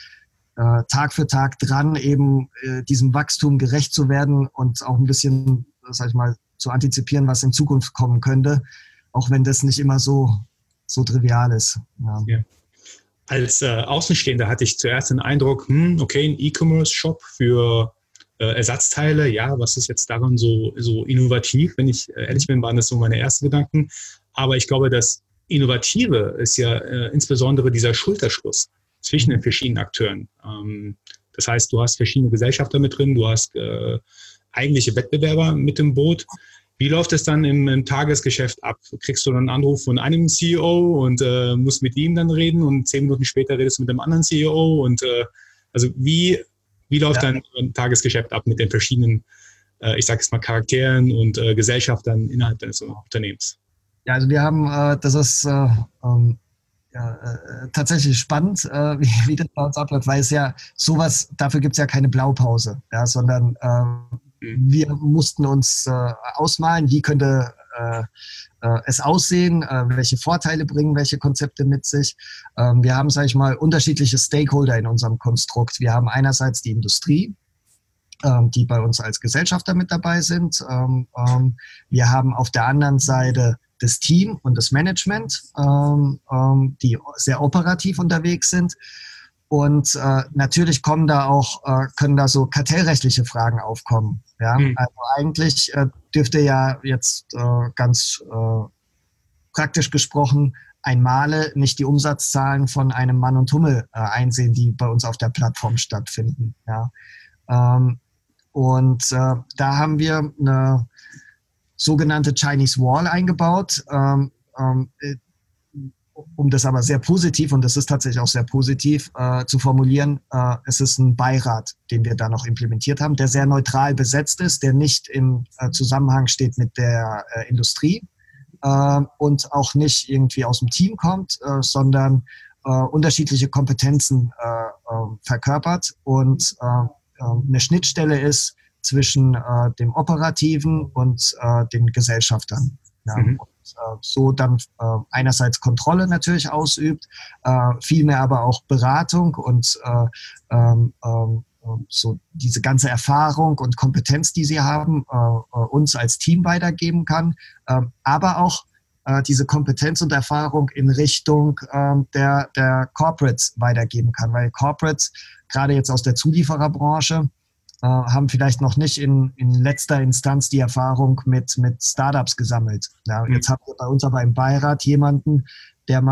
Tag für Tag dran, eben diesem Wachstum gerecht zu werden und auch ein bisschen, sag ich mal, zu antizipieren, was in Zukunft kommen könnte, auch wenn das nicht immer so trivial ist. Ja. Ja. Als Außenstehender hatte ich zuerst den Eindruck, okay, ein E-Commerce-Shop für Ersatzteile, ja, was ist jetzt daran so innovativ? Wenn ich ehrlich bin, waren das so meine ersten Gedanken. Aber ich glaube, das Innovative ist ja insbesondere dieser Schulterschluss zwischen den verschiedenen Akteuren. Das heißt, du hast verschiedene Gesellschafter mit drin, du hast eigentliche Wettbewerber mit im Boot. Wie läuft es dann im Tagesgeschäft ab? Kriegst du dann einen Anruf von einem CEO und musst mit ihm dann reden und 10 Minuten später redest du mit einem anderen CEO? Und also wie läuft dann ein Tagesgeschäft ab mit den verschiedenen, ich sage es mal, Charakteren und Gesellschaftern innerhalb deines Unternehmens? Ja, also wir haben, das ist tatsächlich spannend, wie das bei uns abläuft, weil es ja sowas, dafür gibt es ja keine Blaupause, ja, sondern wir mussten uns ausmalen, wie könnte es aussehen, welche Vorteile bringen welche Konzepte mit sich. Wir haben, sage ich mal, unterschiedliche Stakeholder in unserem Konstrukt. Wir haben einerseits die Industrie, die bei uns als Gesellschafter mit dabei sind. Wir haben auf der anderen Seite das Team und das Management, die sehr operativ unterwegs sind. Und natürlich können da so kartellrechtliche Fragen aufkommen. Ja? Also eigentlich dürfte ja jetzt ganz praktisch gesprochen ein Male nicht die Umsatzzahlen von einem Mann und Hummel einsehen, die bei uns auf der Plattform stattfinden. Ja? Da haben wir eine sogenannte Chinese Wall eingebaut, um das aber sehr positiv, und das ist tatsächlich auch sehr positiv, zu formulieren, es ist ein Beirat, den wir da noch implementiert haben, der sehr neutral besetzt ist, der nicht im Zusammenhang steht mit der Industrie und auch nicht irgendwie aus dem Team kommt, sondern unterschiedliche Kompetenzen verkörpert und eine Schnittstelle ist zwischen dem Operativen und den Gesellschaftern. Ja? Und so dann einerseits Kontrolle natürlich ausübt, vielmehr aber auch Beratung und so diese ganze Erfahrung und Kompetenz, die sie haben, uns als Team weitergeben kann, aber auch diese Kompetenz und Erfahrung in Richtung der Corporates weitergeben kann, weil Corporates, gerade jetzt aus der Zuliefererbranche, haben vielleicht noch nicht in letzter Instanz die Erfahrung mit Startups gesammelt. Ja, jetzt haben wir bei uns aber im Beirat jemanden, der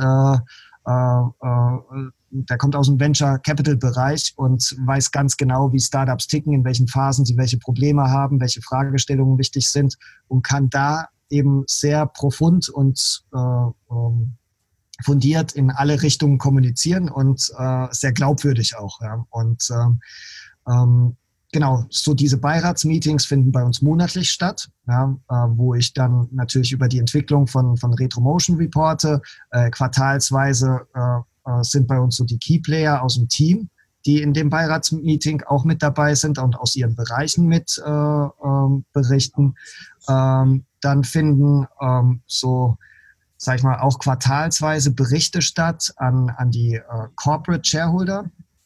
kommt aus dem Venture Capital Bereich und weiß ganz genau, wie Startups ticken, in welchen Phasen sie welche Probleme haben, welche Fragestellungen wichtig sind und kann da eben sehr profund und fundiert in alle Richtungen kommunizieren und sehr glaubwürdig auch. Ja. Und genau, so diese Beiratsmeetings finden bei uns monatlich statt, ja, wo ich dann natürlich über die Entwicklung von Retromotion reporte. Quartalsweise sind bei uns so die Keyplayer aus dem Team, die in dem Beiratsmeeting auch mit dabei sind und aus ihren Bereichen mit berichten. Dann finden so, sag ich mal, auch quartalsweise Berichte statt an die Corporate Shareholder,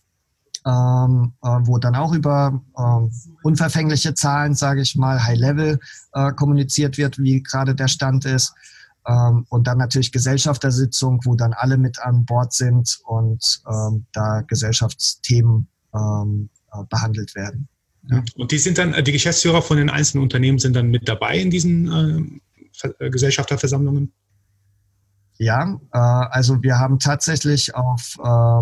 wo dann auch über unverfängliche Zahlen, sage ich mal, High-Level kommuniziert wird, wie gerade der Stand ist. Und dann natürlich Gesellschaftersitzung, wo dann alle mit an Bord sind und da Gesellschaftsthemen behandelt werden. Ja. Und die Geschäftsführer von den einzelnen Unternehmen sind dann mit dabei in diesen Gesellschafterversammlungen? Ja, also wir haben tatsächlich auf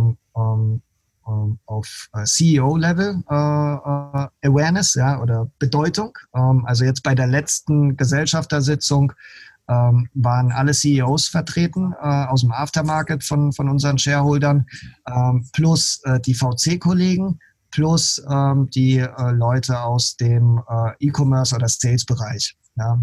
CEO-Level Awareness, ja, oder Bedeutung. Also jetzt bei der letzten Gesellschaftersitzung waren alle CEOs vertreten aus dem Aftermarket von unseren Shareholdern, plus die VC-Kollegen, plus die Leute aus dem E-Commerce oder Sales-Bereich. Ja,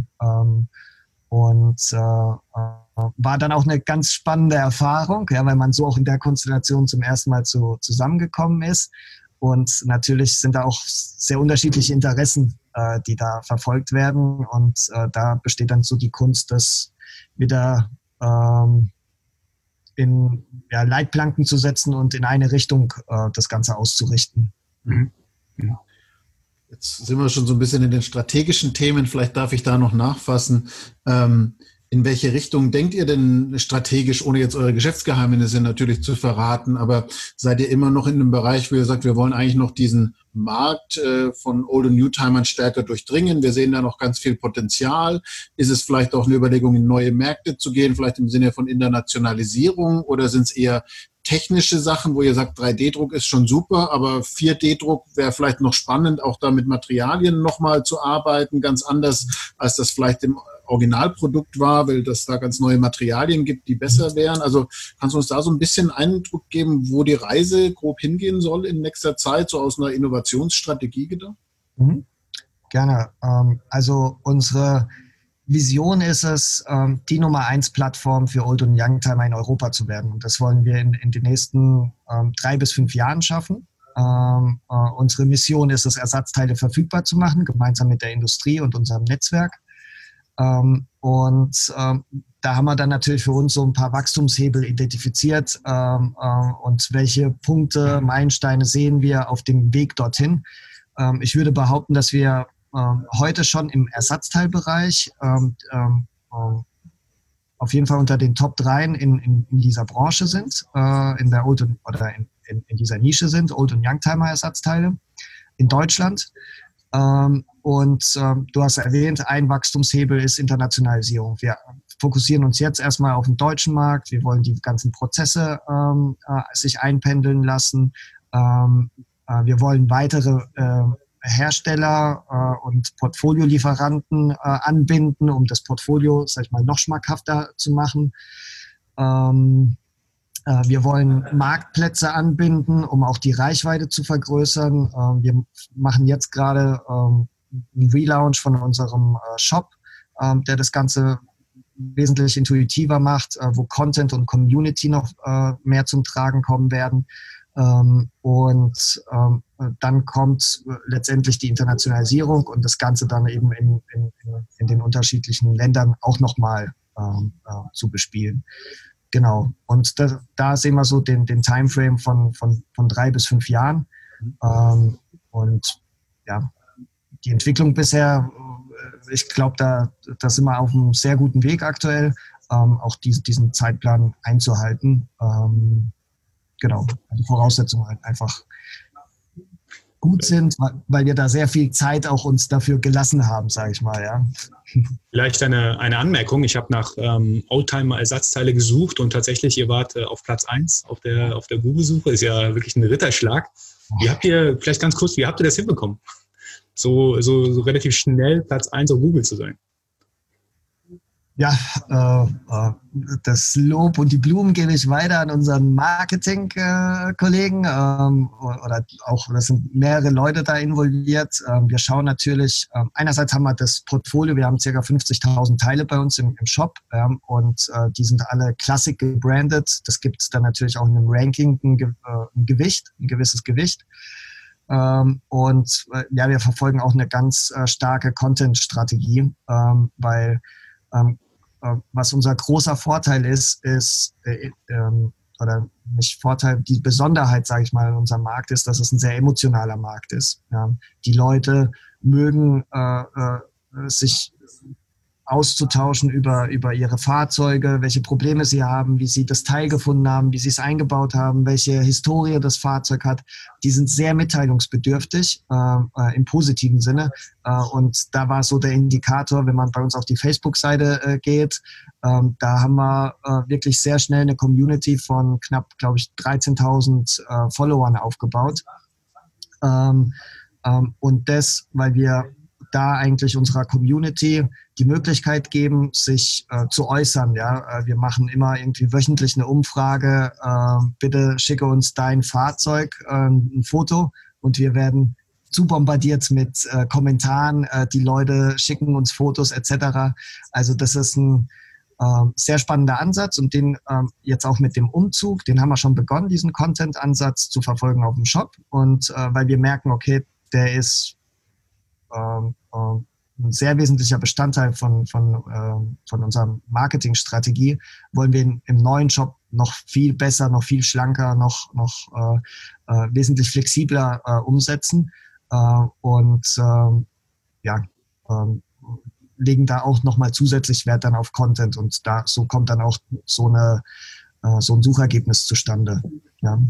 war dann auch eine ganz spannende Erfahrung, ja, weil man so auch in der Konstellation zum ersten Mal zusammengekommen ist. Und natürlich sind da auch sehr unterschiedliche Interessen, die da verfolgt werden. Und da besteht dann so die Kunst, das wieder Leitplanken zu setzen und in eine Richtung das Ganze auszurichten. Mhm. Mhm. Jetzt sind wir schon so ein bisschen in den strategischen Themen. Vielleicht darf ich da noch nachfassen. In welche Richtung denkt ihr denn strategisch, ohne jetzt eure Geschäftsgeheimnisse natürlich zu verraten, aber seid ihr immer noch in einem Bereich, wo ihr sagt, wir wollen eigentlich noch diesen Markt von Old- und Newtimern stärker durchdringen? Wir sehen da noch ganz viel Potenzial. Ist es vielleicht auch eine Überlegung, in neue Märkte zu gehen, vielleicht im Sinne von Internationalisierung, oder sind es eher technische Sachen, wo ihr sagt, 3D-Druck ist schon super, aber 4D-Druck wäre vielleicht noch spannend, auch da mit Materialien nochmal zu arbeiten, ganz anders, als das vielleicht im Originalprodukt war, weil das da ganz neue Materialien gibt, die besser wären. Also kannst du uns da so ein bisschen Eindruck geben, wo die Reise grob hingehen soll in nächster Zeit, so aus einer Innovationsstrategie gedacht? Mhm. Gerne. Also unsere Vision ist es, die Nummer 1 Plattform für Old- und Youngtimer in Europa zu werden. Und das wollen wir in den nächsten 3 bis 5 Jahren schaffen. Unsere Mission ist es, Ersatzteile verfügbar zu machen, gemeinsam mit der Industrie und unserem Netzwerk. Da haben wir dann natürlich für uns so ein paar Wachstumshebel identifiziert und welche Punkte, Meilensteine sehen wir auf dem Weg dorthin. Ich würde behaupten, dass wir heute schon im Ersatzteilbereich auf jeden Fall unter den Top 3 in dieser Branche sind, in der Old- oder in dieser Nische sind, Old- und Youngtimer-Ersatzteile in Deutschland. Du hast erwähnt, ein Wachstumshebel ist Internationalisierung. Wir fokussieren uns jetzt erstmal auf den deutschen Markt. Wir wollen die ganzen Prozesse sich einpendeln lassen. Wir wollen weitere Hersteller und Portfoliolieferanten anbinden, um das Portfolio, sag ich mal, noch schmackhafter zu machen. Wir wollen Marktplätze anbinden, um auch die Reichweite zu vergrößern. Wir machen jetzt gerade einen Relaunch von unserem Shop, der das Ganze wesentlich intuitiver macht, wo Content und Community noch mehr zum Tragen kommen werden. Dann kommt letztendlich die Internationalisierung und das Ganze dann eben in den unterschiedlichen Ländern auch nochmal zu bespielen. Genau. Und da sehen wir so den Timeframe von 3 bis 5 Jahren. Die Entwicklung bisher, ich glaube, da sind wir auf einem sehr guten Weg aktuell, auch diesen Zeitplan einzuhalten. Genau, die Voraussetzungen halt einfach gut sind, weil wir da sehr viel Zeit auch uns dafür gelassen haben, sage ich mal, ja. Vielleicht eine Anmerkung. Ich habe nach Oldtimer-Ersatzteile gesucht und tatsächlich, ihr wart auf Platz 1 auf der Google-Suche. Ist ja wirklich ein Ritterschlag. Vielleicht ganz kurz, wie habt ihr das hinbekommen? So relativ schnell Platz 1 auf Google zu sein? Ja, das Lob und die Blumen gebe ich weiter an unseren Marketing-Kollegen oder auch, das sind mehrere Leute da involviert. Wir schauen natürlich, einerseits haben wir das Portfolio, wir haben ca. 50.000 Teile bei uns im Shop und die sind alle Classic gebrandet. Das gibt es dann natürlich auch in einem Ranking ein gewisses Gewicht. Wir verfolgen auch eine ganz starke Content-Strategie, weil was unser großer Vorteil ist oder nicht Vorteil, die Besonderheit, sage ich mal, in unserem Markt ist, dass es ein sehr emotionaler Markt ist. Ja. Die Leute mögen sich auszutauschen über ihre Fahrzeuge, welche Probleme sie haben, wie sie das Teil gefunden haben, wie sie es eingebaut haben, welche Historie das Fahrzeug hat. Die sind sehr mitteilungsbedürftig im positiven Sinne. Und da war so der Indikator, wenn man bei uns auf die Facebook-Seite geht, da haben wir wirklich sehr schnell eine Community von knapp, glaube ich, 13.000 Followern aufgebaut. Und das, weil wir da eigentlich unserer Community die Möglichkeit geben, sich zu äußern. Ja? Wir machen immer irgendwie wöchentlich eine Umfrage, bitte schicke uns dein Fahrzeug, ein Foto, und wir werden zu bombardiert mit Kommentaren, die Leute schicken uns Fotos etc. Also das ist ein sehr spannender Ansatz, und den jetzt auch mit dem Umzug, den haben wir schon begonnen, diesen Content-Ansatz zu verfolgen auf dem Shop, und weil wir merken, okay, der ist ein sehr wesentlicher Bestandteil von unserer Marketingstrategie, wollen wir ihn im neuen Shop noch viel besser, noch viel schlanker, noch wesentlich flexibler umsetzen legen da auch nochmal zusätzlich Wert dann auf Content und so kommt dann auch so ein Suchergebnis zustande. Ja.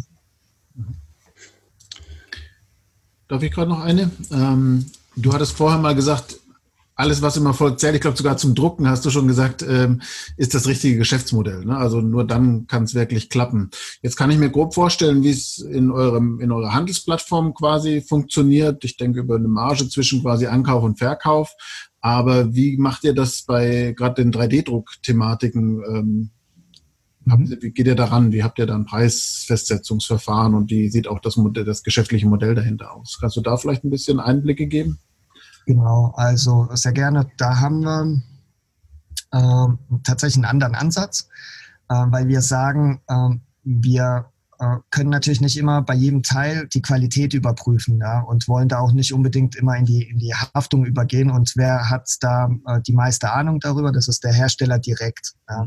Darf ich gerade noch eine? Du hattest vorher mal gesagt, alles, was im Erfolg zählt, ich glaube sogar zum Drucken, hast du schon gesagt, ist das richtige Geschäftsmodell. Ne? Also nur dann kann es wirklich klappen. Jetzt kann ich mir grob vorstellen, wie es in eurer Handelsplattform quasi funktioniert. Ich denke über eine Marge zwischen quasi Ankauf und Verkauf. Aber wie macht ihr das bei gerade den 3D-Druck-Thematiken? Wie geht ihr daran? Wie habt ihr da ein Preisfestsetzungsverfahren und wie sieht auch das geschäftliche Modell dahinter aus? Kannst du da vielleicht ein bisschen Einblicke geben? Genau, also sehr gerne. Da haben wir tatsächlich einen anderen Ansatz, weil wir sagen, wir können natürlich nicht immer bei jedem Teil die Qualität überprüfen, ja, und wollen da auch nicht unbedingt immer in die Haftung übergehen. Und wer hat da die meiste Ahnung darüber? Das ist der Hersteller direkt. Ja.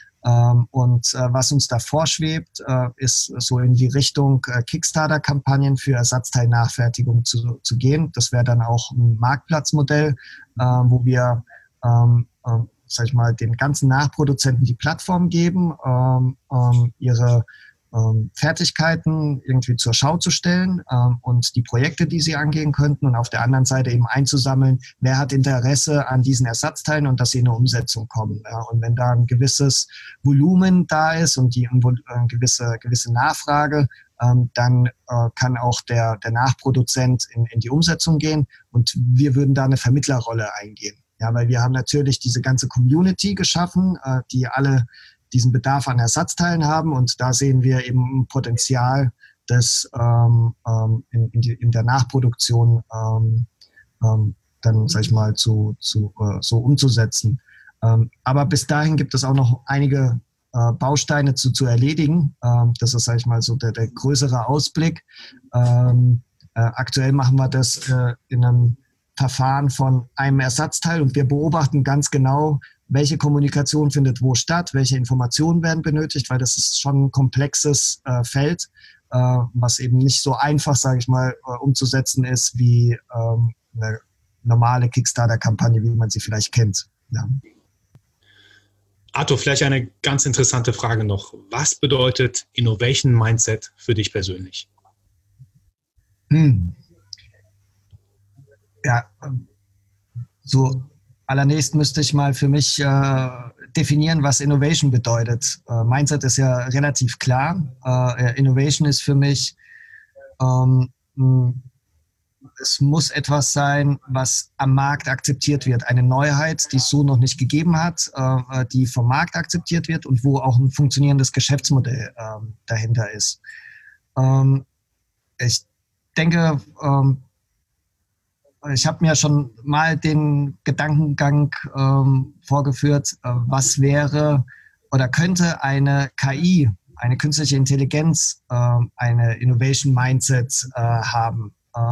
Was uns da vorschwebt, ist so in die Richtung Kickstarter-Kampagnen für Ersatzteilnachfertigung zu gehen. Das wäre dann auch ein Marktplatzmodell, wo wir sag ich mal, den ganzen Nachproduzenten die Plattform geben, ihre Fertigkeiten irgendwie zur Schau zu stellen und die Projekte, die sie angehen könnten und auf der anderen Seite eben einzusammeln, wer hat Interesse an diesen Ersatzteilen und dass sie in eine Umsetzung kommen. Ja. Und wenn da ein gewisses Volumen da ist und die gewisse Nachfrage, dann kann auch der Nachproduzent in die Umsetzung gehen und wir würden da eine Vermittlerrolle eingehen. Ja, weil wir haben natürlich diese ganze Community geschaffen, die alle diesen Bedarf an Ersatzteilen haben und da sehen wir eben ein Potenzial, das in der Nachproduktion dann, sag ich mal, so umzusetzen. Aber bis dahin gibt es auch noch einige Bausteine zu erledigen. Das ist, sag ich mal, so der größere Ausblick. Aktuell machen wir das in einem Verfahren von einem Ersatzteil und wir beobachten ganz genau, welche Kommunikation findet wo statt, welche Informationen werden benötigt, weil das ist schon ein komplexes Feld, was eben nicht so einfach, sage ich mal, umzusetzen ist wie eine normale Kickstarter-Kampagne, wie man sie vielleicht kennt. Ja. Arthur, vielleicht eine ganz interessante Frage noch. Was bedeutet Innovation Mindset für dich persönlich? Ja, so allernächst müsste ich mal für mich definieren, was Innovation bedeutet. Mindset ist ja relativ klar. Innovation ist für mich, es muss etwas sein, was am Markt akzeptiert wird. Eine Neuheit, die es so noch nicht gegeben hat, die vom Markt akzeptiert wird und wo auch ein funktionierendes Geschäftsmodell dahinter ist. Ich denke, ich habe mir schon mal den Gedankengang vorgeführt, was wäre oder könnte eine KI, eine künstliche Intelligenz, eine Innovation Mindset haben.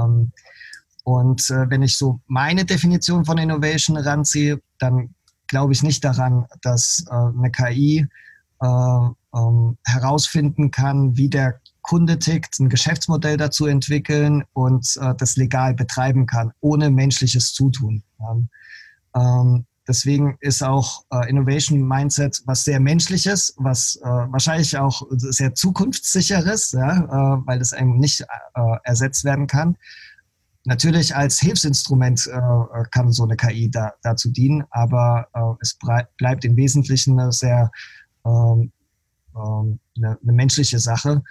Wenn ich so meine Definition von Innovation ranziehe, dann glaube ich nicht daran, dass eine KI herausfinden kann, wie der Kunde tickt, ein Geschäftsmodell dazu entwickeln und das legal betreiben kann, ohne menschliches Zutun. Deswegen ist auch Innovation Mindset was sehr Menschliches, was wahrscheinlich auch sehr zukunftssicheres, ja, weil es einem nicht ersetzt werden kann. Natürlich als Hilfsinstrument kann so eine KI dazu dienen, aber es bleibt im Wesentlichen eine sehr eine menschliche Sache.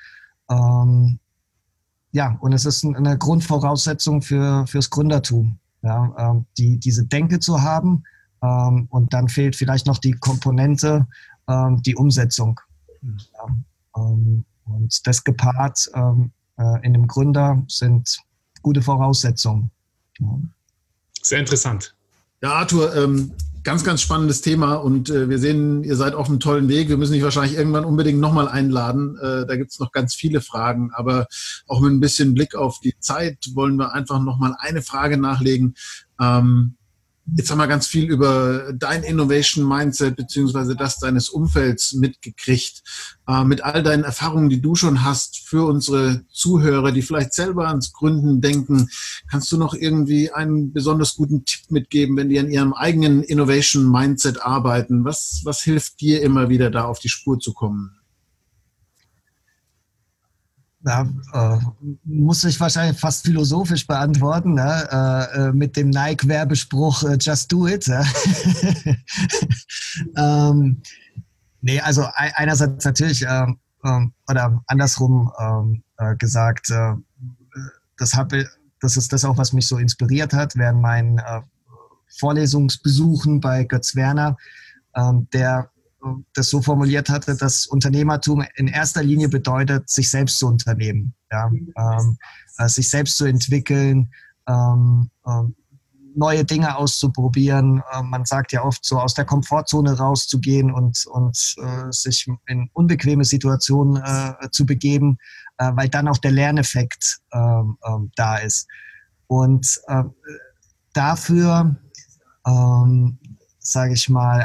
Ja, und es ist eine Grundvoraussetzung fürs Gründertum, ja, diese Denke zu haben. Und dann fehlt vielleicht noch die Komponente, die Umsetzung. Ja, und das gepaart in einem Gründer sind gute Voraussetzungen. Ja. Sehr interessant. Ja, Arthur, ganz, ganz spannendes Thema und wir sehen, ihr seid auf einem tollen Weg. Wir müssen dich wahrscheinlich irgendwann unbedingt nochmal einladen. Da gibt es noch ganz viele Fragen, aber auch mit ein bisschen Blick auf die Zeit wollen wir einfach nochmal eine Frage nachlegen. Jetzt haben wir ganz viel über dein Innovation Mindset beziehungsweise das deines Umfelds mitgekriegt. Mit all deinen Erfahrungen, die du schon hast für unsere Zuhörer, die vielleicht selber ans Gründen denken, kannst du noch irgendwie einen besonders guten Tipp mitgeben, wenn die an ihrem eigenen Innovation Mindset arbeiten? Was hilft dir immer wieder, da auf die Spur zu kommen? Ja, muss ich wahrscheinlich fast philosophisch beantworten, ne? Mit dem Nike-Werbespruch Just do it. Nee, also einerseits natürlich, oder andersrum gesagt, das ist das auch, was mich so inspiriert hat während meinen Vorlesungsbesuchen bei Götz Werner, der das so formuliert hatte, dass Unternehmertum in erster Linie bedeutet, sich selbst zu unternehmen, ja? Sich selbst zu entwickeln, neue Dinge auszuprobieren. Man sagt ja oft so, aus der Komfortzone rauszugehen und sich in unbequeme Situationen zu begeben, weil dann auch der Lerneffekt da ist. Und dafür sage ich mal,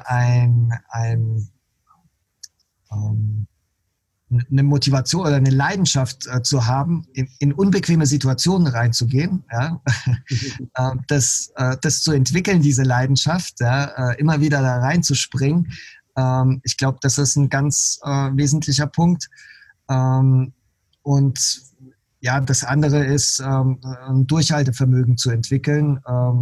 eine Motivation oder eine Leidenschaft zu haben, in unbequeme Situationen reinzugehen, ja? Das zu entwickeln, diese Leidenschaft, ja? Immer wieder da reinzuspringen. Ich glaube, das ist ein ganz wesentlicher Punkt. Und ja, das andere ist, ein Durchhaltevermögen zu entwickeln,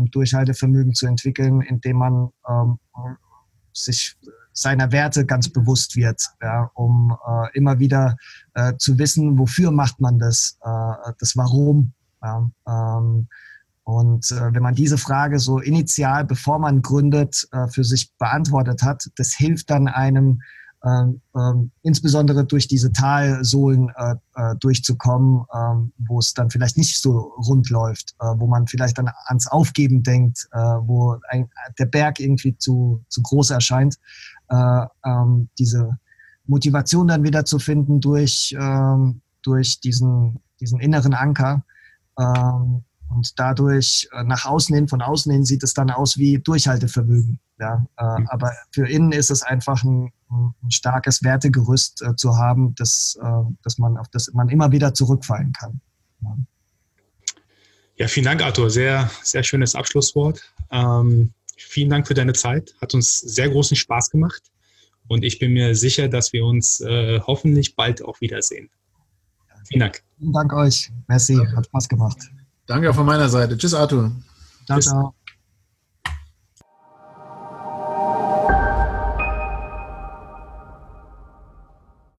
indem man sich seiner Werte ganz bewusst wird, ja, um immer wieder zu wissen, wofür macht man das Warum. Ja, und wenn man diese Frage so initial, bevor man gründet, für sich beantwortet hat, das hilft dann einem, insbesondere durch diese Talsohlen durchzukommen, wo es dann vielleicht nicht so rund läuft, wo man vielleicht dann ans Aufgeben denkt, wo der Berg irgendwie zu groß erscheint. Diese Motivation dann wieder zu finden durch diesen inneren Anker, und dadurch nach außen hin, von außen hin sieht es dann aus wie Durchhaltevermögen. Ja? Aber für innen ist es einfach ein starkes Wertegerüst zu haben, auf das man immer wieder zurückfallen kann. Ja. Ja, vielen Dank, Arthur. Sehr, sehr schönes Abschlusswort. Vielen Dank für deine Zeit. Hat uns sehr großen Spaß gemacht. Und ich bin mir sicher, dass wir uns hoffentlich bald auch wiedersehen. Vielen Dank. Vielen Dank euch. Merci. Hat Spaß gemacht. Danke auch von meiner Seite. Tschüss, Arthur. Ciao, ciao.